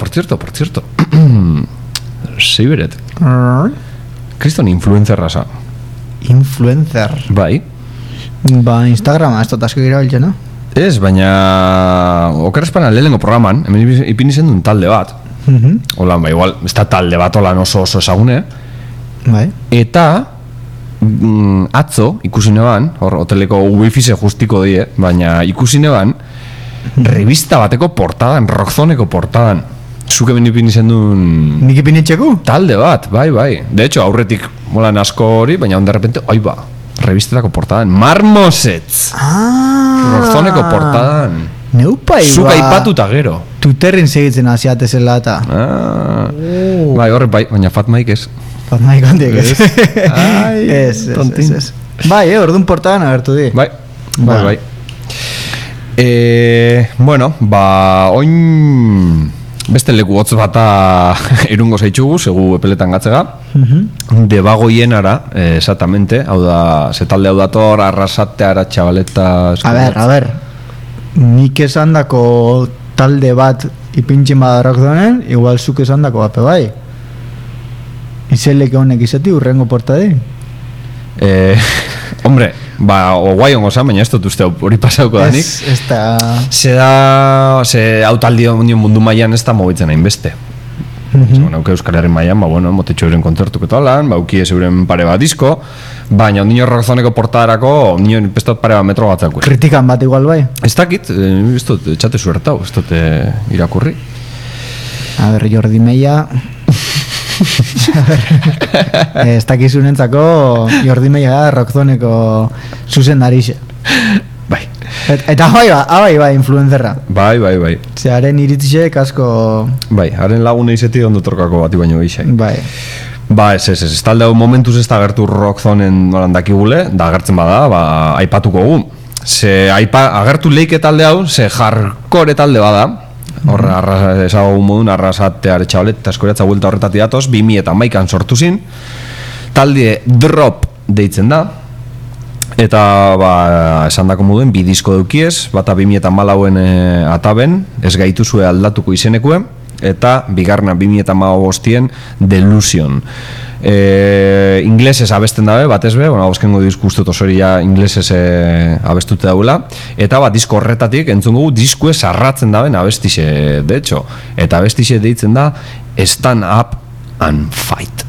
Siberet. Kriston influencer rasa. Influencer? Bai. Ba, Instagrama, ez dut asko gira biltzen, no? Ez, baina okerrezpana lehenengo programan, hemen ipin izen duen talde bat. Hola, igual, ez da talde bat holan oso ezagune. Bai. Eta atzo, ikusi neban, hor hoteleko wifi-se justiko die, baina ikusi neban, revista bateko portadan, rockzoneko portadan. Zuke ben ipin izen duen... Nik ipin itxeku? Talde bat, bai. De hecho, aurretik molan asko hori, baina de repente, revistetako portadan. Marmosets! Rockzoneko portadan. Neupa Zuka ipatuta gero. Tuterrin segitzen aziatezela eta... Bai, horre bai, baina Fatmaik ez. Fatmaik handiek ez. Ez. Bai, orduan portadan agertu di. Bai. Bueno, oin... Beste leku hotz bata irungo zaitxugu, segu epeletan gatzega. Debagoienara, exactamente. Hau da, zetalde hau dator, arrasateara, txabaleta... A ber. Nik esan dako talde bat ipintxin badarrak donen, igual zuk esan dako bape bai. Izeleke honek izati urrengo portadi? Hombre, guai ongo zan, baina ez dut uste hori pasauko danik. Ez da... Ze autaldi mundu mailan ez da mobitzen hain beste. Hauke Euskal Herri mailan, motetxo euren kontzertuk eta holan, auki ez euren pare bat disko, baina ondino rockzoneko portadarako, ondino pestot pare bat metro bat zaukue. Kritikan bat igual bai? Ez dakit, ez dut txate zuertau, ez dut irakurri. A ber, Jordi Meia... Ez dakizunentzako Jordi Meia rockzoneko zuzendarixe. Bai. Eta bai, influenzerra. Bai. Ze haren iritzisek asko... Bai, haren lagune izeti ondo torkako bati baino geixai. Bai. Ba, ez talde hau momentuz ez da agertu rockzonen dakigule, da agertzen bada, aipatuko gu. Ze agertu leike talde hau, ze hardcore talde bada. Horra, esagogun modun, arrasateare txabalet eta eskoiatza buelta horretati datoz, 2011an sortu zin. Talde Drop deitzen da. Eta, esan dako moduen, bi disko deukiez, bata 2014en ataben, ez gaituzue aldatuko izenekue, eta bigarna 2015en Delusion. Inglesez abesten dabe, batez be, agozkengo diskustut osori ja inglesez abestute daula, eta disko horretatik entzungu diskue sarratzen daben abestixe, de hecho, eta abestixe deitzen da Stand Up and Fight.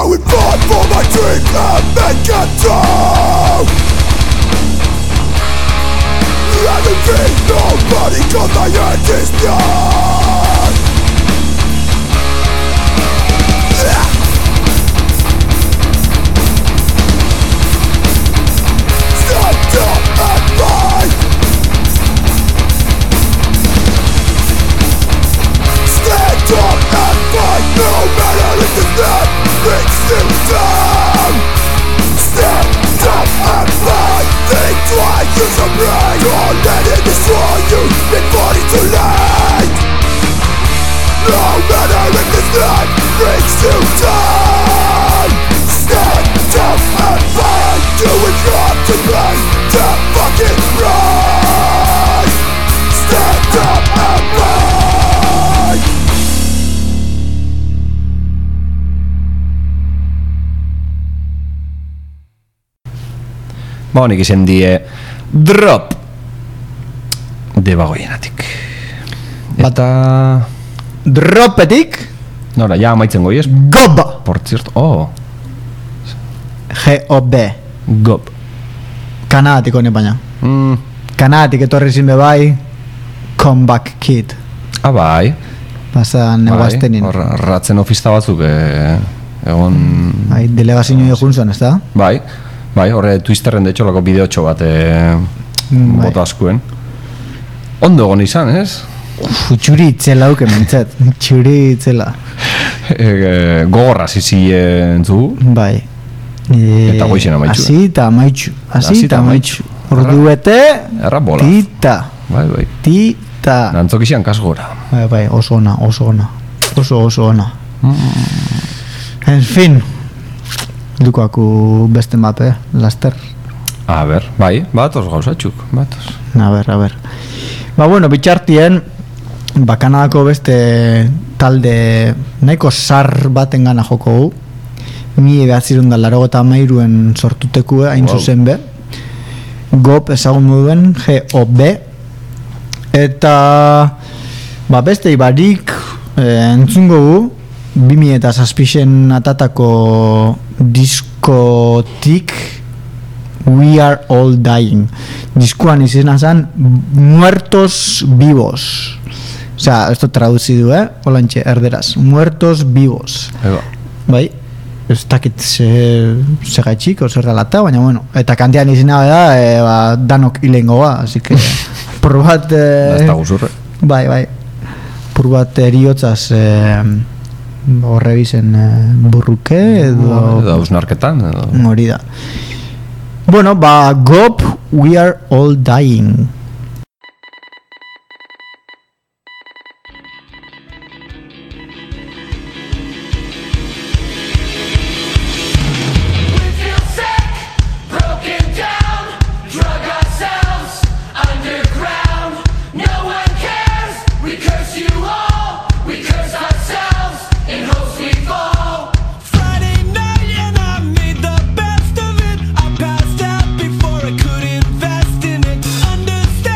we fought for my dreams and make it true. Let me be nobody, 'cause my end is done. Stand up and fight. Stand up and fight, no matter if the net breaks you down. Stand up and fight, think twice, use your brain. Don't let it destroy you before it's too late. No matter if the net breaks you down. Stand up and fight, do what you have to blame. The fucking right. Stand up and fight. Honik izen die Drop Debagoienatik. Eta Dropetik nora, ja amaitzen goi ez? Gob Por cierto, oh G-O-B Gob Kanadatik hone baina Kanadatik etorri zin bebai Comeback Kid bai Pasan eguaztenin Hor ratzen ofista batzuk egon Delegazio junzon, ez da? Bai, horre Twisterren de hecho lako bideotxo bat boto askuen. Ondo egon izan, ez? Txuri itzela huke mentzat. Txuri itzela. Gogorra zizi entzu. Bai. Eta goizien amaitxu. Asi eta amaitxu. Ordu bete, Errabola. tita. Bai. Tita. Nantzok izan kasgora. Bai, oso ona. Oso ona. En fin. Dukoaku beste mape, laster. A ber, bai, batoz gauzatxuk, batoz. A ber. Bueno, bitxartien, Kanadako beste talde nahiko sar baten gana joko gu. 1983 sortutekue, hain zuzen be. GOB ezagun moduen, G-O-B. Eta beste ibarik entzungo gu, 2007 atatako diskotik We Are All Dying. Diskuan izena zen Muertos Vivos. Osea, esto traduzidu, holantxe, erderaz. Muertos Vivos. Bai, ez dakit segaitxik, o zerralata, baina bueno. Eta kantean izena da, danok hilengo ba, así que por bat... Ez da guzurre. Bai. Por bat eriotzaz... horre bizen burruke edo ausnarketan hori da. Bueno, GOB We Are All Dying. Before I could invest in it, understand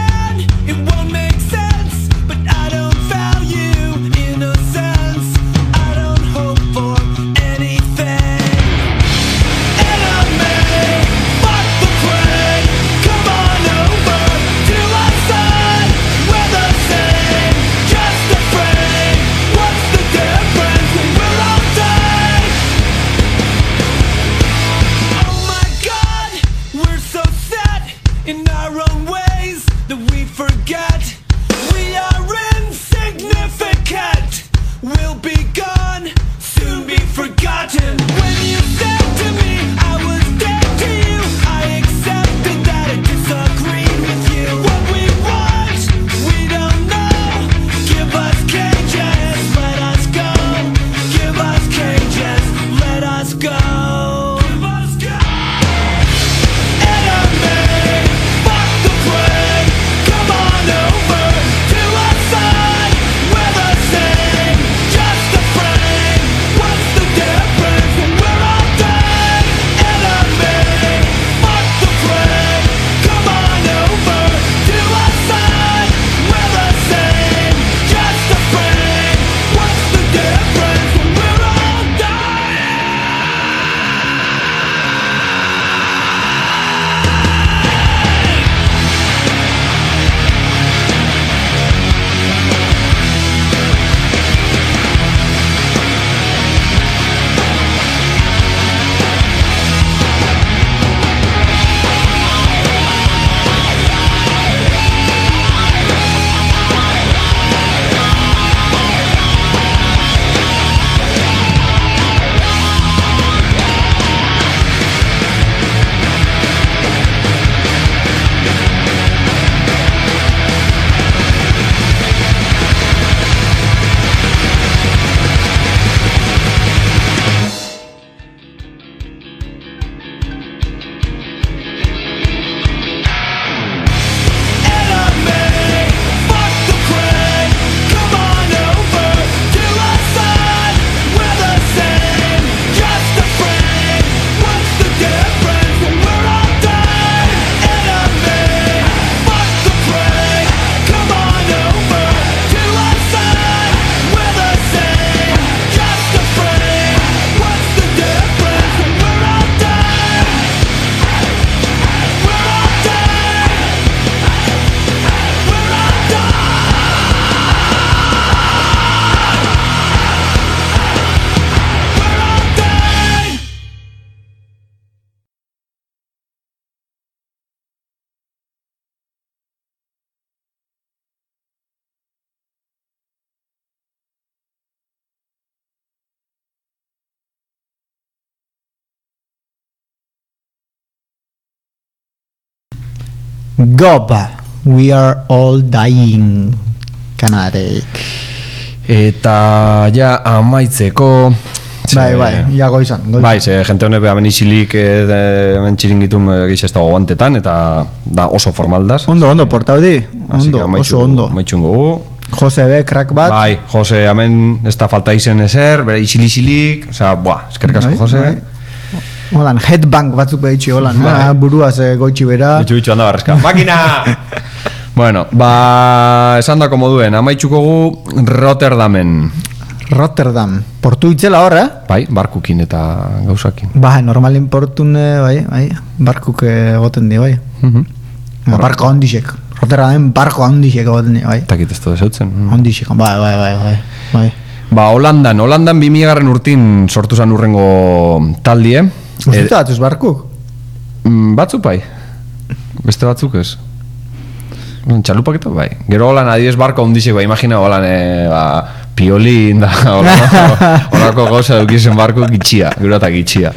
Goba, we are all dying. Kanadek. Eta ja amaitzeko Bai, ja goizan. Bai, ze jente honek beha isilik hemen txiringitun gehiago ez dago guantetan eta da oso formaldaz. Ondo, portaudi. Ondo, oso ondo. Maitxun gogu. Jose be, crack bat. Bai, Jose, hemen ez da falta izen ezer, bere isilik, osea, eskerrik asko, Jose. Holan, headbang batzuk behitxi, holan, buruaz goitxi bera. Bitxu handa barrezka. Makina! Bueno, esan dako moduen, amaitxuko gu Rotterdamen. Rotterdam, portu itzela hor, Bai, barkukin eta gauzakin. Bai, normalin portun, bai, barkuk egoten di, bai. Barko handixek, Rotterdamen barko handixek egoten di, bai. Eta kiteztu desautzen. Handixek, bai. Holandan 2000 urtin sortu zan urrengo taldie. Ustuta batuz barkuk? Batzuk bai, beste batzuk ez. Txalupak eta bai. Gero holan adibidez barko handixek, bai, imagina holan, piolin da horako gauza dukizen barko gitxia, gero eta gitxia.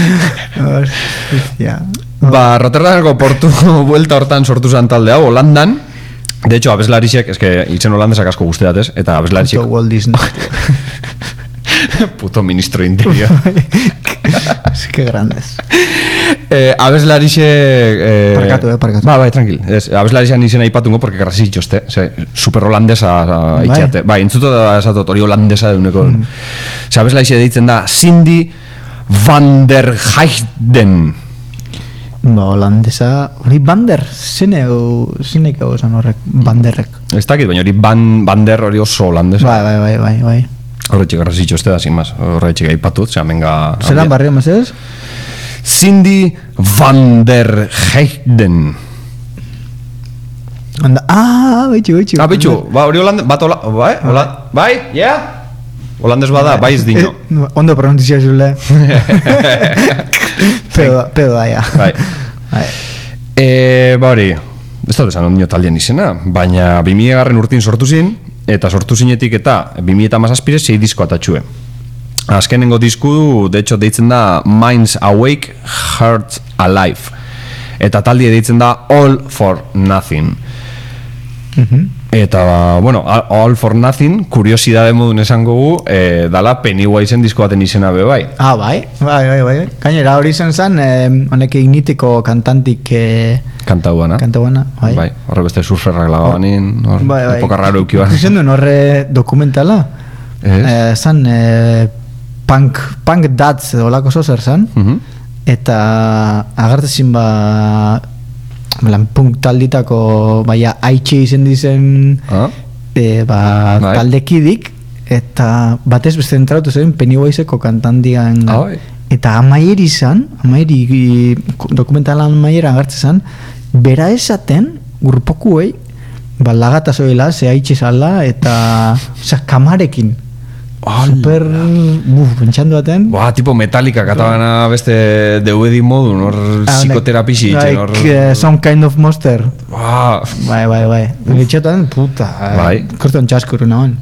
Rotterdameko portu buelta hortan sortu zan talde hau, Holandan. De hecho, abeslarisek, itzen holandesak asko guzteatez, eta abeslarisek... Puto Walt Disney. Puto ministro interior. Que grandes. Abeslarisek... Parkatu. Bai, tranquil. Abeslarisean izena ipatungo, porque garrasi itxoste. Super holandesa itxeate. Bai, entzuto da esatot, hori holandesa deuneko. Abeslarisek deitzen da Cindy van der Heijden. Holandesa, hori Bander, zinek hau esan horrek, Banderrek. Ez dakit, baina hori Bander hori oso holandesa. Bai. Horretxik garrazitxo ez da, sin más, horretxik aipatut, menga... Zeran barrio mazez? Cindy van der Heijden. Bitxu. Bitxu, hori holandesa, bai, holandes bada, bai ez dino. Ondo pronuntizia zule. Pedo daia. Bai. Hori, ez da desan ondino taldien izena, baina 2000 urtin sortu zin, eta sortu zinetik eta 2017 6 disko atatxue. Azkenengo disku du, de hecho, deitzen da Minds Awake, Hearts Alive. Eta taldie deitzen da All for Nothing. Eta, bueno, All for Nothing, kuriosidade modun esango gu, dala Pennywisen disko baten izena be bai. Bai. Gainera hori zen zen, honek ignitiko kantantik... Kantauana. Bai, horre beste surferrak lagabanin, epoka raro eukiban. Zen duen horre dokumentala? Zan, punk dats edo lako zozer zen, eta agartezin punk talditako haitxe izen dizen taldekidik, eta batez beste entrautu zen Pennywiseko kantantian, eta amaieri dokumentalan amaiera agartzen zen, bera esaten grupokuei lagata zoela, ze haitxe zala, eta kamarekin super pentsando baten tipo Metallica katabana beste DVD modun hor psikoterapisi Some Kind of Monster bai etxetan puta korton txaskuru nagoen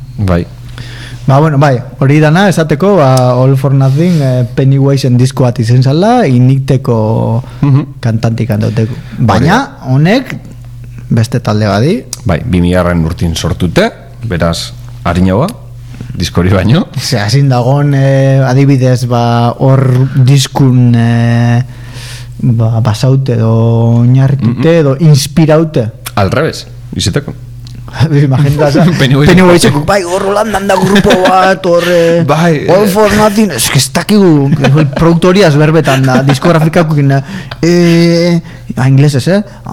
hori dana esateko All for Nothing Pennywisen disko bat izen zala inikteko kantantik andauteko baina honek beste talde badi 2000 urtin sortute beraz harinaua diskori baino. Zin dagoen adibidez hor diskun basaute edo oinarritute edo inspiraute. Al revés, izeteko. Imagínate, Pennywise hor Holandan da grupo bat, All for Nothing, ez dakigu produktoriaz berbetan da, diskografikakuk inglesez,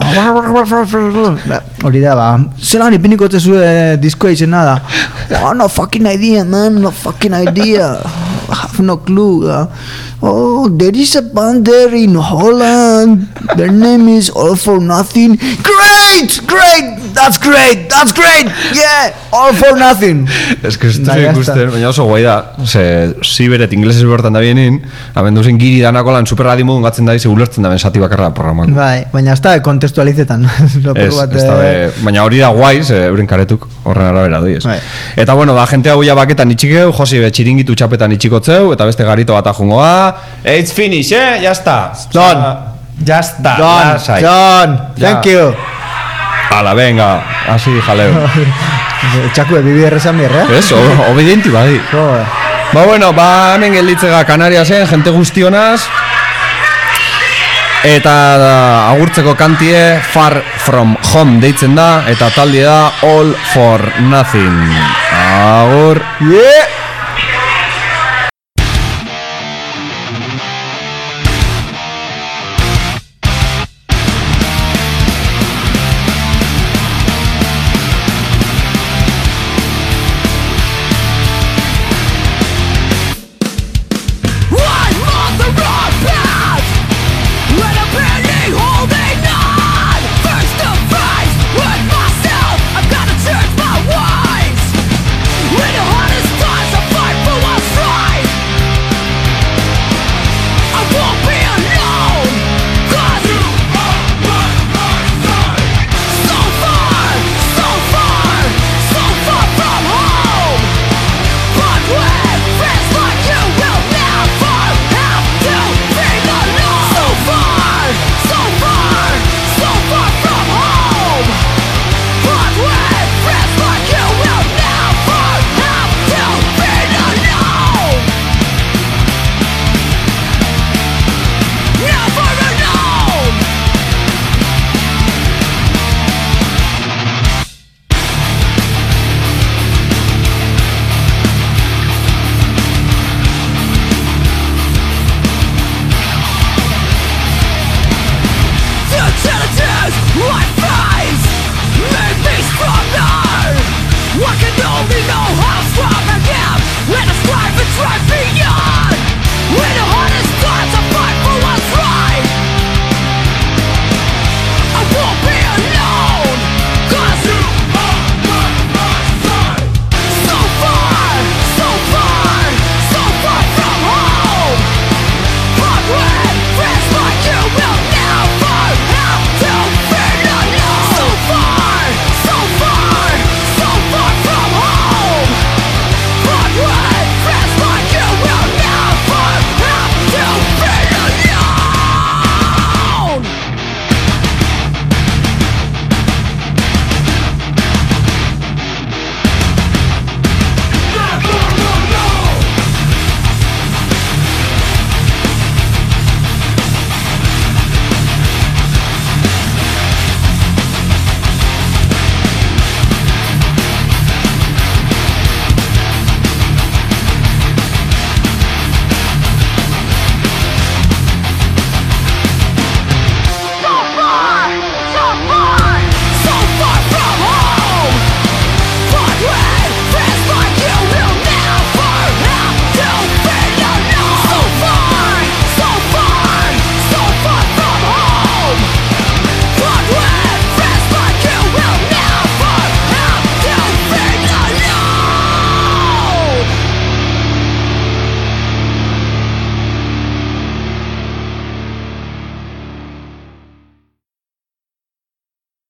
hori da, zelan ipiniko tezu diskoa izena da, no fucking idea, man, no fucking idea, I have no clue, there is a band there in Holland, their name is All for Nothing, great, that's great, yeah, All for Nothing. Ez que esto ikusten, baina oso guai da, ziberet inglesez bertan da bienin, abendu zen giri danako lan superradi modun gatzen da, ze ulertzen da ben sati bakarra programako. Baina ez da kontestualizetan. Baina hori da guai, euren karetuk horren arabera duiz. Eta bueno, gente hau baketan itxikeu, Josi txiringitu txapetan itxikotzeu, eta beste garito bat ajungoa, it's finish, ya está. Done. Ya está. Done. Thank you. Ala, venga, hasi jaleo. Txakue, bibi errezan birre, Ez, obedienti badi. Ba, bueno, hemen gelditzega Kanariasen, jente guztionaz. Eta agurtzeko kantie Far From Home deitzen da, eta talde da All For Nothing. Agur. Yeah!